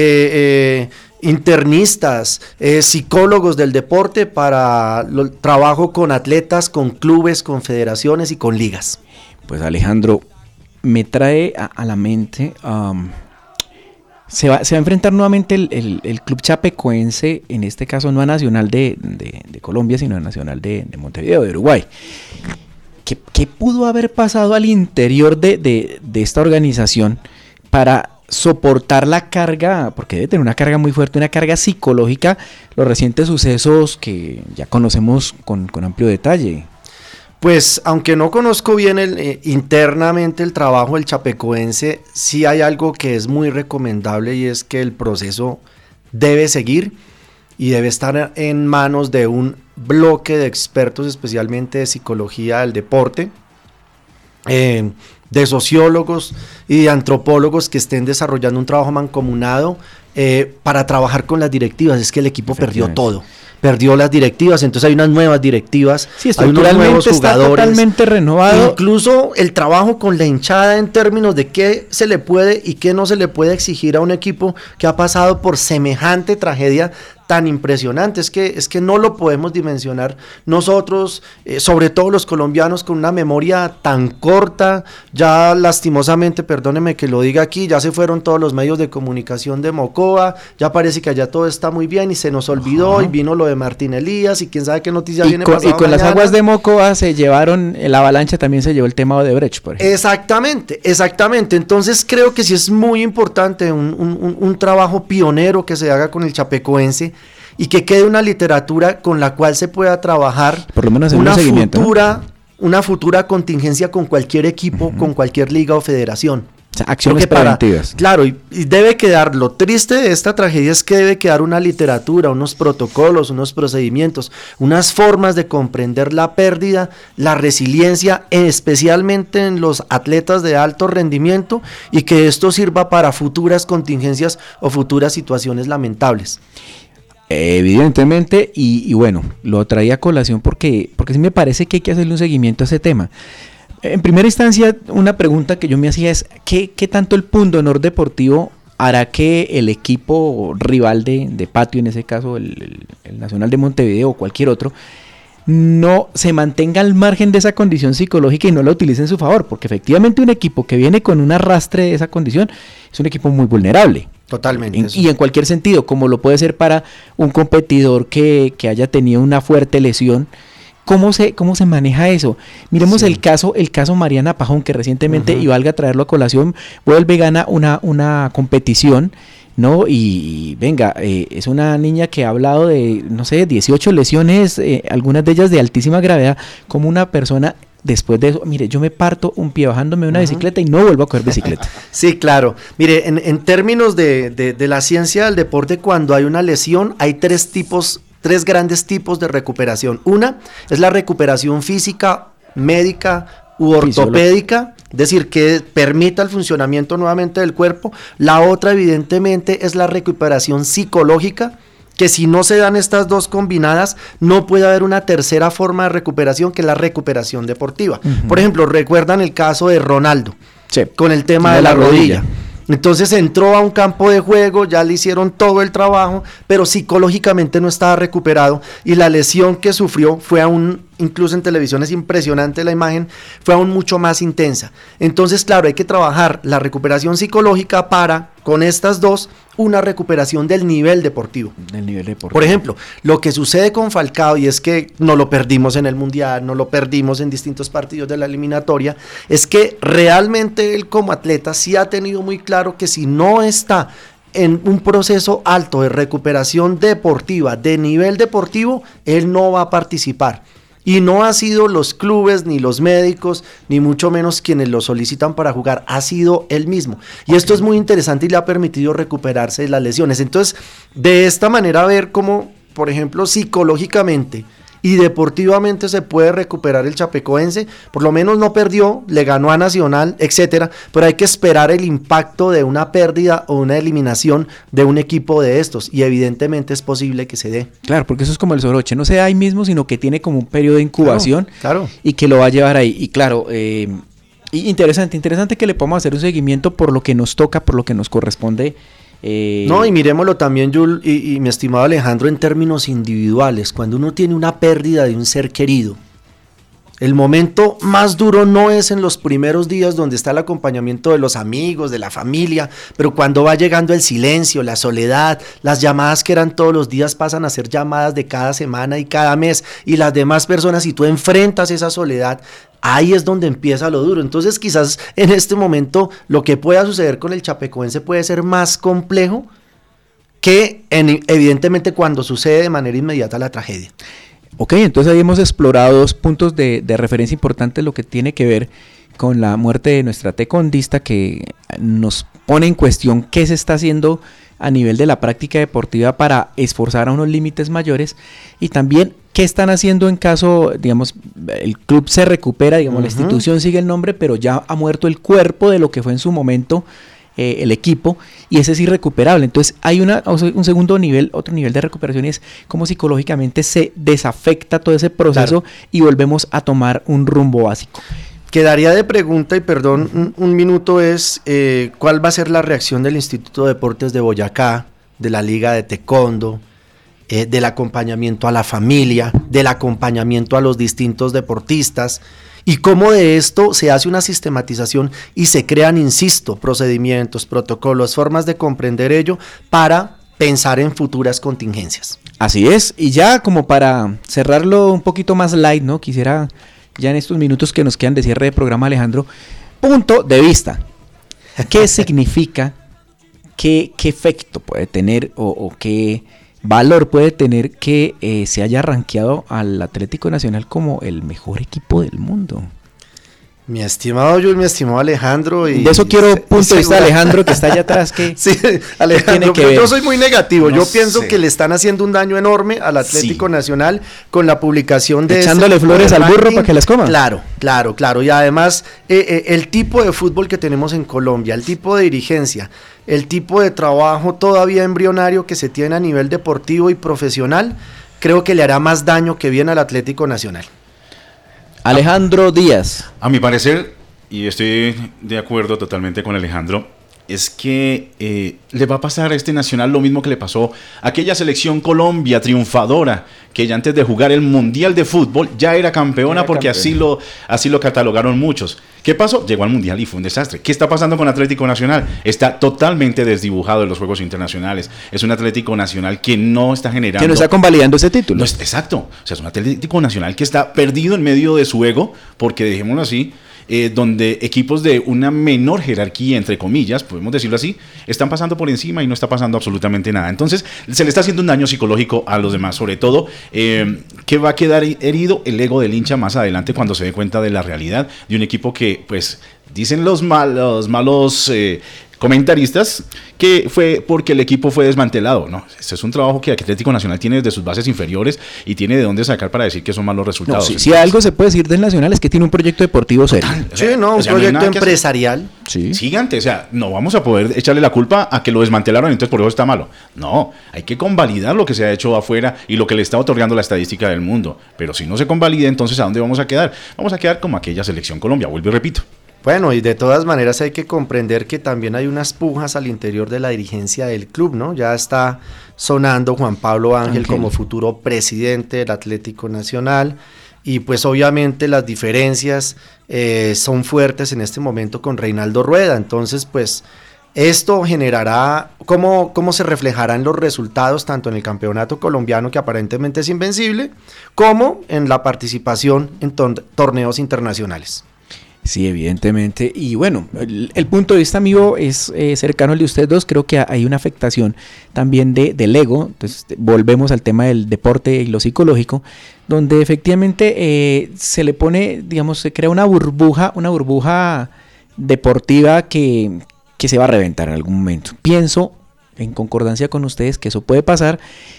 internistas, psicólogos del deporte para el trabajo con atletas, con clubes, con federaciones y con ligas.
Pues Alejandro, me trae a la mente, se va a enfrentar nuevamente el club chapecoense, en este caso no a Nacional de Colombia, sino a Nacional de Montevideo, de Uruguay. ¿Qué pudo haber pasado al interior de esta organización para soportar la carga? Porque debe tener una carga muy fuerte, una carga psicológica, los recientes sucesos que ya conocemos con amplio detalle.
Pues aunque no conozco bien internamente el trabajo del chapecoense, sí hay algo que es muy recomendable y es que el proceso debe seguir y debe estar en manos de un bloque de expertos, especialmente de psicología del deporte, de sociólogos y de antropólogos que estén desarrollando un trabajo mancomunado para trabajar con las directivas. Es que el equipo perdió todo. perdió las directivas, entonces hay unas nuevas directivas,
sí,
hay unos nuevos
está
jugadores,
totalmente renovado.
Incluso el trabajo con la hinchada en términos de qué se le puede y qué no se le puede exigir a un equipo que ha pasado por semejante tragedia tan impresionante, es que no lo podemos dimensionar nosotros, sobre todo los colombianos con una memoria tan corta, ya lastimosamente, perdóneme que lo diga aquí, ya se fueron todos los medios de comunicación de Mocoa, ya parece que allá todo está muy bien y se nos olvidó, y vino lo de Martín Elías y quién sabe qué noticia viene pasado
y con
mañana.
Las aguas de Mocoa se llevaron, la avalancha también se llevó el tema de Brecht, por ejemplo.
Exactamente, entonces creo que sí es muy importante un trabajo pionero que se haga con el chapecoense, y que quede una literatura con la cual se pueda trabajar
por lo menos en
una futura contingencia con cualquier equipo, con cualquier liga o federación.
O sea, acciones preventivas.
Claro, y debe quedar, lo triste de esta tragedia es que debe quedar una literatura, unos protocolos, unos procedimientos, unas formas de comprender la pérdida, la resiliencia, especialmente en los atletas de alto rendimiento, y que esto sirva para futuras contingencias o futuras situaciones lamentables.
Evidentemente, y bueno, lo traía a colación porque sí me parece que hay que hacerle un seguimiento a ese tema. En primera instancia, una pregunta que yo me hacía es, ¿qué tanto el pundonor deportivo hará que el equipo rival de patio, en ese caso el Nacional de Montevideo o cualquier otro, no se mantenga al margen de esa condición psicológica y no la utilice en su favor? Porque efectivamente un equipo que viene con un arrastre de esa condición es un equipo muy vulnerable.
Totalmente.
Y en cualquier sentido, como lo puede ser para un competidor que haya tenido una fuerte lesión. ¿Cómo se maneja eso? Miremos el caso Mariana Pajón, que recientemente, y valga traerlo a colación, vuelve y gana una competición, ¿no? Y venga, es una niña que ha hablado de, no sé, 18 lesiones, algunas de ellas de altísima gravedad, como una persona. Después de eso, mire, yo me parto un pie bajándome una bicicleta y no vuelvo a coger bicicleta.
Sí, claro. Mire, en términos de la ciencia del deporte, cuando hay una lesión, hay tres grandes tipos de recuperación. Una es la recuperación física, médica u ortopédica, es decir, que permita el funcionamiento nuevamente del cuerpo. La otra, evidentemente, es la recuperación psicológica, que si no se dan estas dos combinadas, no puede haber una tercera forma de recuperación, que es la recuperación deportiva. Por ejemplo, recuerdan el caso de Ronaldo, con el tema de la rodilla. Entonces entró a un campo de juego, ya le hicieron todo el trabajo, pero psicológicamente no estaba recuperado, y la lesión que sufrió fue incluso en televisión es impresionante la imagen, fue aún mucho más intensa. Entonces, claro, hay que trabajar la recuperación psicológica para, con estas dos, una recuperación del nivel deportivo. Por ejemplo, lo que sucede con Falcao, y es que no lo perdimos en el Mundial, no lo perdimos en distintos partidos de la eliminatoria, es que realmente él como atleta sí ha tenido muy claro que si no está en un proceso alto de recuperación deportiva, de nivel deportivo, él no va a participar. Y no ha sido los clubes, ni los médicos, ni mucho menos quienes lo solicitan para jugar, ha sido él mismo. Y esto es muy interesante y le ha permitido recuperarse de las lesiones. Entonces, de esta manera ver cómo, por ejemplo, psicológicamente y deportivamente se puede recuperar el chapecoense. Por lo menos no perdió, le ganó a Nacional, etcétera, pero hay que esperar el impacto de una pérdida o una eliminación de un equipo de estos, y evidentemente es posible que se dé.
Claro, porque eso es como el soroche, no se da ahí mismo, sino que tiene como un periodo de incubación,
claro.
Y que lo va a llevar ahí. Y claro, interesante que le podamos hacer un seguimiento por lo que nos toca, por lo que nos corresponde.
No, y miremoslo también, Yul, y mi estimado Alejandro, en términos individuales. Cuando uno tiene una pérdida de un ser querido, el momento más duro no es en los primeros días, donde está el acompañamiento de los amigos, de la familia, pero cuando va llegando el silencio, la soledad, las llamadas que eran todos los días pasan a ser llamadas de cada semana y cada mes, y las demás personas, y tú enfrentas esa soledad, ahí es donde empieza lo duro. Entonces quizás en este momento lo que pueda suceder con el chapecoense puede ser más complejo que evidentemente cuando sucede de manera inmediata la tragedia.
Ok, entonces ahí hemos explorado dos puntos de referencia importantes, lo que tiene que ver con la muerte de nuestra tecondista, que nos pone en cuestión qué se está haciendo a nivel de la práctica deportiva para esforzar a unos límites mayores, y también qué están haciendo en caso, digamos, el club se recupera, digamos, la institución sigue el nombre, pero ya ha muerto el cuerpo de lo que fue en su momento el equipo, y ese es irrecuperable. Entonces hay un segundo nivel, otro nivel de recuperación, y es como psicológicamente se desafecta todo ese proceso, claro, y volvemos a tomar un rumbo básico.
Quedaría de pregunta, y perdón, un minuto, es ¿cuál va a ser la reacción del Instituto de Deportes de Boyacá, de la Liga de Taekwondo, del acompañamiento a la familia, del acompañamiento a los distintos deportistas, y cómo de esto se hace una sistematización y se crean, insisto, procedimientos, protocolos, formas de comprender ello para pensar en futuras contingencias?
Así es, y ya como para cerrarlo un poquito más light, ¿no? Quisiera ya en estos minutos que nos quedan de cierre de programa, Alejandro, punto de vista. ¿Qué significa? ¿Qué efecto puede tener o qué valor puede tener que se haya rankeado al Atlético Nacional como el mejor equipo del mundo?
Mi estimado Jules, mi estimado Alejandro.
Y de eso quiero punto de vista de Alejandro, que está allá atrás. Que
sí, Alejandro, pero yo soy muy negativo. No, yo pienso que le están haciendo un daño enorme al Atlético Nacional con la publicación de
echándole flores al burro para que las coma.
Claro. Y además, el tipo de fútbol que tenemos en Colombia, el tipo de dirigencia, el tipo de trabajo todavía embrionario que se tiene a nivel deportivo y profesional, creo que le hará más daño que bien al Atlético Nacional.
Alejandro Díaz.
A mi parecer, y estoy de acuerdo totalmente con Alejandro, es que le va a pasar a este Nacional lo mismo que le pasó a aquella selección Colombia triunfadora, que ya antes de jugar el Mundial de Fútbol ya era campeona, porque así lo catalogaron muchos. ¿Qué pasó? Llegó al Mundial y fue un desastre. ¿Qué está pasando con Atlético Nacional? Está totalmente desdibujado en los Juegos Internacionales. Es un Atlético Nacional que no está generando...
Que no está convalidando ese título.
No, exacto. O sea, es un Atlético Nacional que está perdido en medio de su ego, porque dejémoslo así, donde equipos de una menor jerarquía, entre comillas, podemos decirlo así, están pasando por encima y no está pasando absolutamente nada. Entonces, se le está haciendo un daño psicológico a los demás, sobre todo, que va a quedar herido el ego del hincha más adelante cuando se dé cuenta de la realidad de un equipo que, pues, dicen los malos comentaristas que fue porque el equipo fue desmantelado. No, este es un trabajo que Atlético Nacional tiene desde sus bases inferiores y tiene de dónde sacar para decir que son malos resultados.
No, si algo se puede decir del Nacional es que tiene un proyecto deportivo serio.
Un proyecto empresarial.
Gigante, o sea, no vamos a poder echarle la culpa a que lo desmantelaron, entonces por eso está malo. No, hay que convalidar lo que se ha hecho afuera y lo que le está otorgando la estadística del mundo. Pero si no se convalida, entonces ¿a dónde vamos a quedar? Vamos a quedar como aquella selección Colombia, vuelvo y repito.
Bueno, y de todas maneras hay que comprender que también hay unas pujas al interior de la dirigencia del club, ¿no? Ya está sonando Juan Pablo Ángel como futuro presidente del Atlético Nacional, y pues obviamente las diferencias son fuertes en este momento con Reinaldo Rueda. Entonces, pues esto generará, ¿cómo se reflejará en los resultados tanto en el campeonato colombiano, que aparentemente es invencible, como en la participación en torneos internacionales?
Sí, evidentemente, y bueno, el punto de vista mío es cercano al de ustedes dos. Creo que hay una afectación también del ego. Entonces volvemos al tema del deporte y lo psicológico, donde efectivamente se le pone, digamos, se crea una burbuja deportiva que se va a reventar en algún momento. Pienso, en concordancia con ustedes, que eso puede pasar,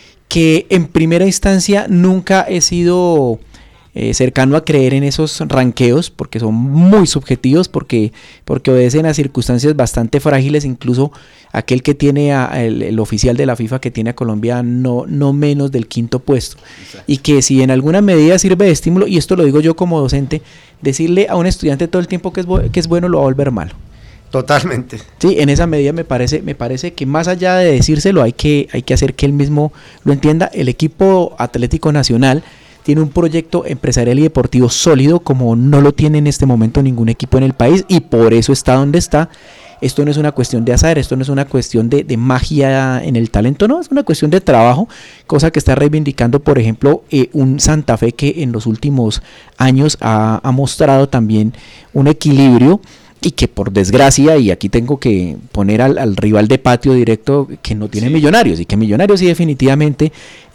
que en primera instancia nunca he sido cercano a creer en esos ranqueos, porque son muy subjetivos, porque obedecen a circunstancias bastante frágiles. Incluso aquel que tiene el oficial de la FIFA que tiene a Colombia no menos del 5º puesto. Exacto. Y que si en alguna medida sirve de estímulo, y esto lo digo yo como docente, decirle a un estudiante todo el tiempo que es bueno lo va a volver malo.
Totalmente.
Sí, en esa medida me parece que más allá de decírselo hay que hacer que él mismo lo entienda. El equipo Atlético Nacional tiene un proyecto empresarial y deportivo sólido como no lo tiene en este momento ningún equipo en el país, y por eso está donde está. Esto no es una cuestión de azar, esto no es una cuestión de magia en el talento, no, es una cuestión de trabajo, cosa que está reivindicando, por ejemplo, un Santa Fe que en los últimos años ha mostrado también un equilibrio, y que por desgracia, y aquí tengo que poner al rival de patio directo, que no tiene Millonarios, y que Millonarios sí definitivamente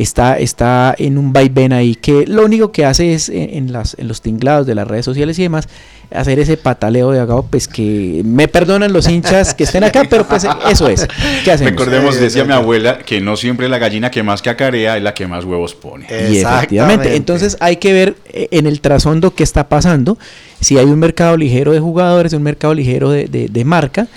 está en un vaivén ahí, que lo único que hace es en los tinglados de las redes sociales y demás, hacer ese pataleo de agado, pues que me perdonan los hinchas que estén acá, pero pues eso es. ¿Qué hacemos?
Recordemos, decía mi abuela, que no siempre la gallina que más cacarea es la que más huevos pone.
Y efectivamente, entonces hay que ver en el trasfondo qué está pasando, si hay un mercado ligero de jugadores, un mercado ligero de marca,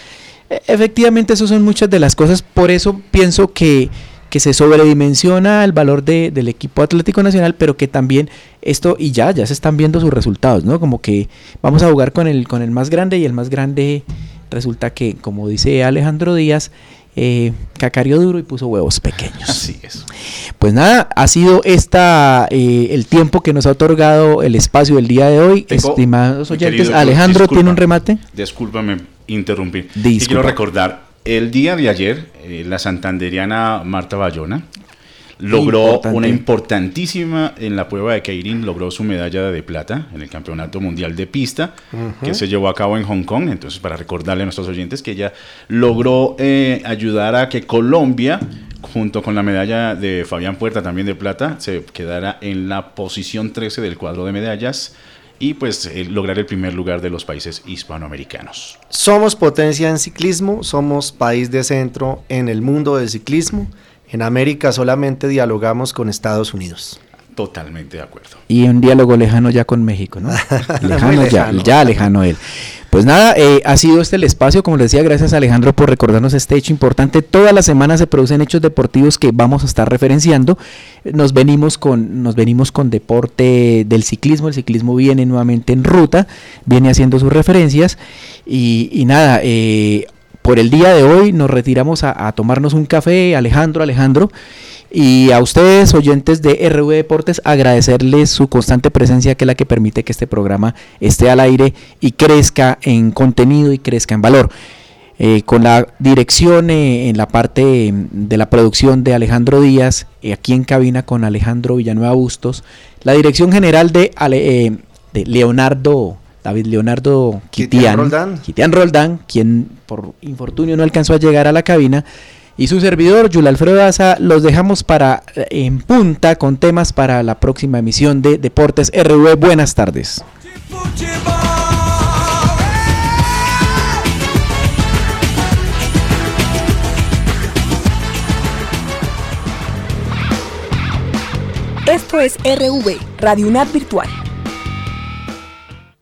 Efectivamente, eso son muchas de las cosas, por eso pienso que se sobredimensiona el valor del equipo Atlético Nacional, pero que también esto, y ya se están viendo sus resultados, ¿no? Como que vamos a jugar con el más grande, y el más grande resulta que, como dice Alejandro Díaz, cacareó duro y puso huevos pequeños.
Así es.
Pues nada, ha sido el tiempo que nos ha otorgado el espacio del día de hoy. Estimados oyentes, Alejandro, ¿tiene un remate?
Discúlpame interrumpir.
Disculpa.
Y quiero recordar, el día de ayer, la santanderiana Marta Bayona logró una importantísima en la prueba de Keirin, logró su medalla de plata en el Campeonato Mundial de Pista, que se llevó a cabo en Hong Kong. Entonces, para recordarle a nuestros oyentes que ella logró ayudar a que Colombia, junto con la medalla de Fabián Puerta, también de plata, se quedara en la posición 13 del cuadro de medallas, y pues lograr el primer lugar de los países hispanoamericanos.
Somos potencia en ciclismo, somos país de centro en el mundo del ciclismo. En América solamente dialogamos con Estados Unidos.
Totalmente de acuerdo.
Y un diálogo lejano ya con México, ¿no? Lejano ya lejano él. Pues nada, ha sido el espacio, como les decía, gracias a Alejandro por recordarnos este hecho importante. Todas las semanas se producen hechos deportivos que vamos a estar referenciando. Nos venimos con deporte del ciclismo. El ciclismo viene nuevamente en ruta, viene haciendo sus referencias. Y nada, por el día de hoy nos retiramos a tomarnos un café, Alejandro. Y a ustedes, oyentes de RV Deportes, agradecerles su constante presencia, que es la que permite que este programa esté al aire y crezca en contenido y crezca en valor. Con la dirección en la parte de la producción de Alejandro Díaz, aquí en cabina con Alejandro Villanueva Bustos, la dirección general de David Leonardo Quitián Roldán, quien por infortunio no alcanzó a llegar a la cabina, y su servidor, Yul Alfredo Daza. Los dejamos en punta con temas para la próxima emisión de Deportes RV. Buenas tardes.
Esto es RV, Radio UNAD Virtual.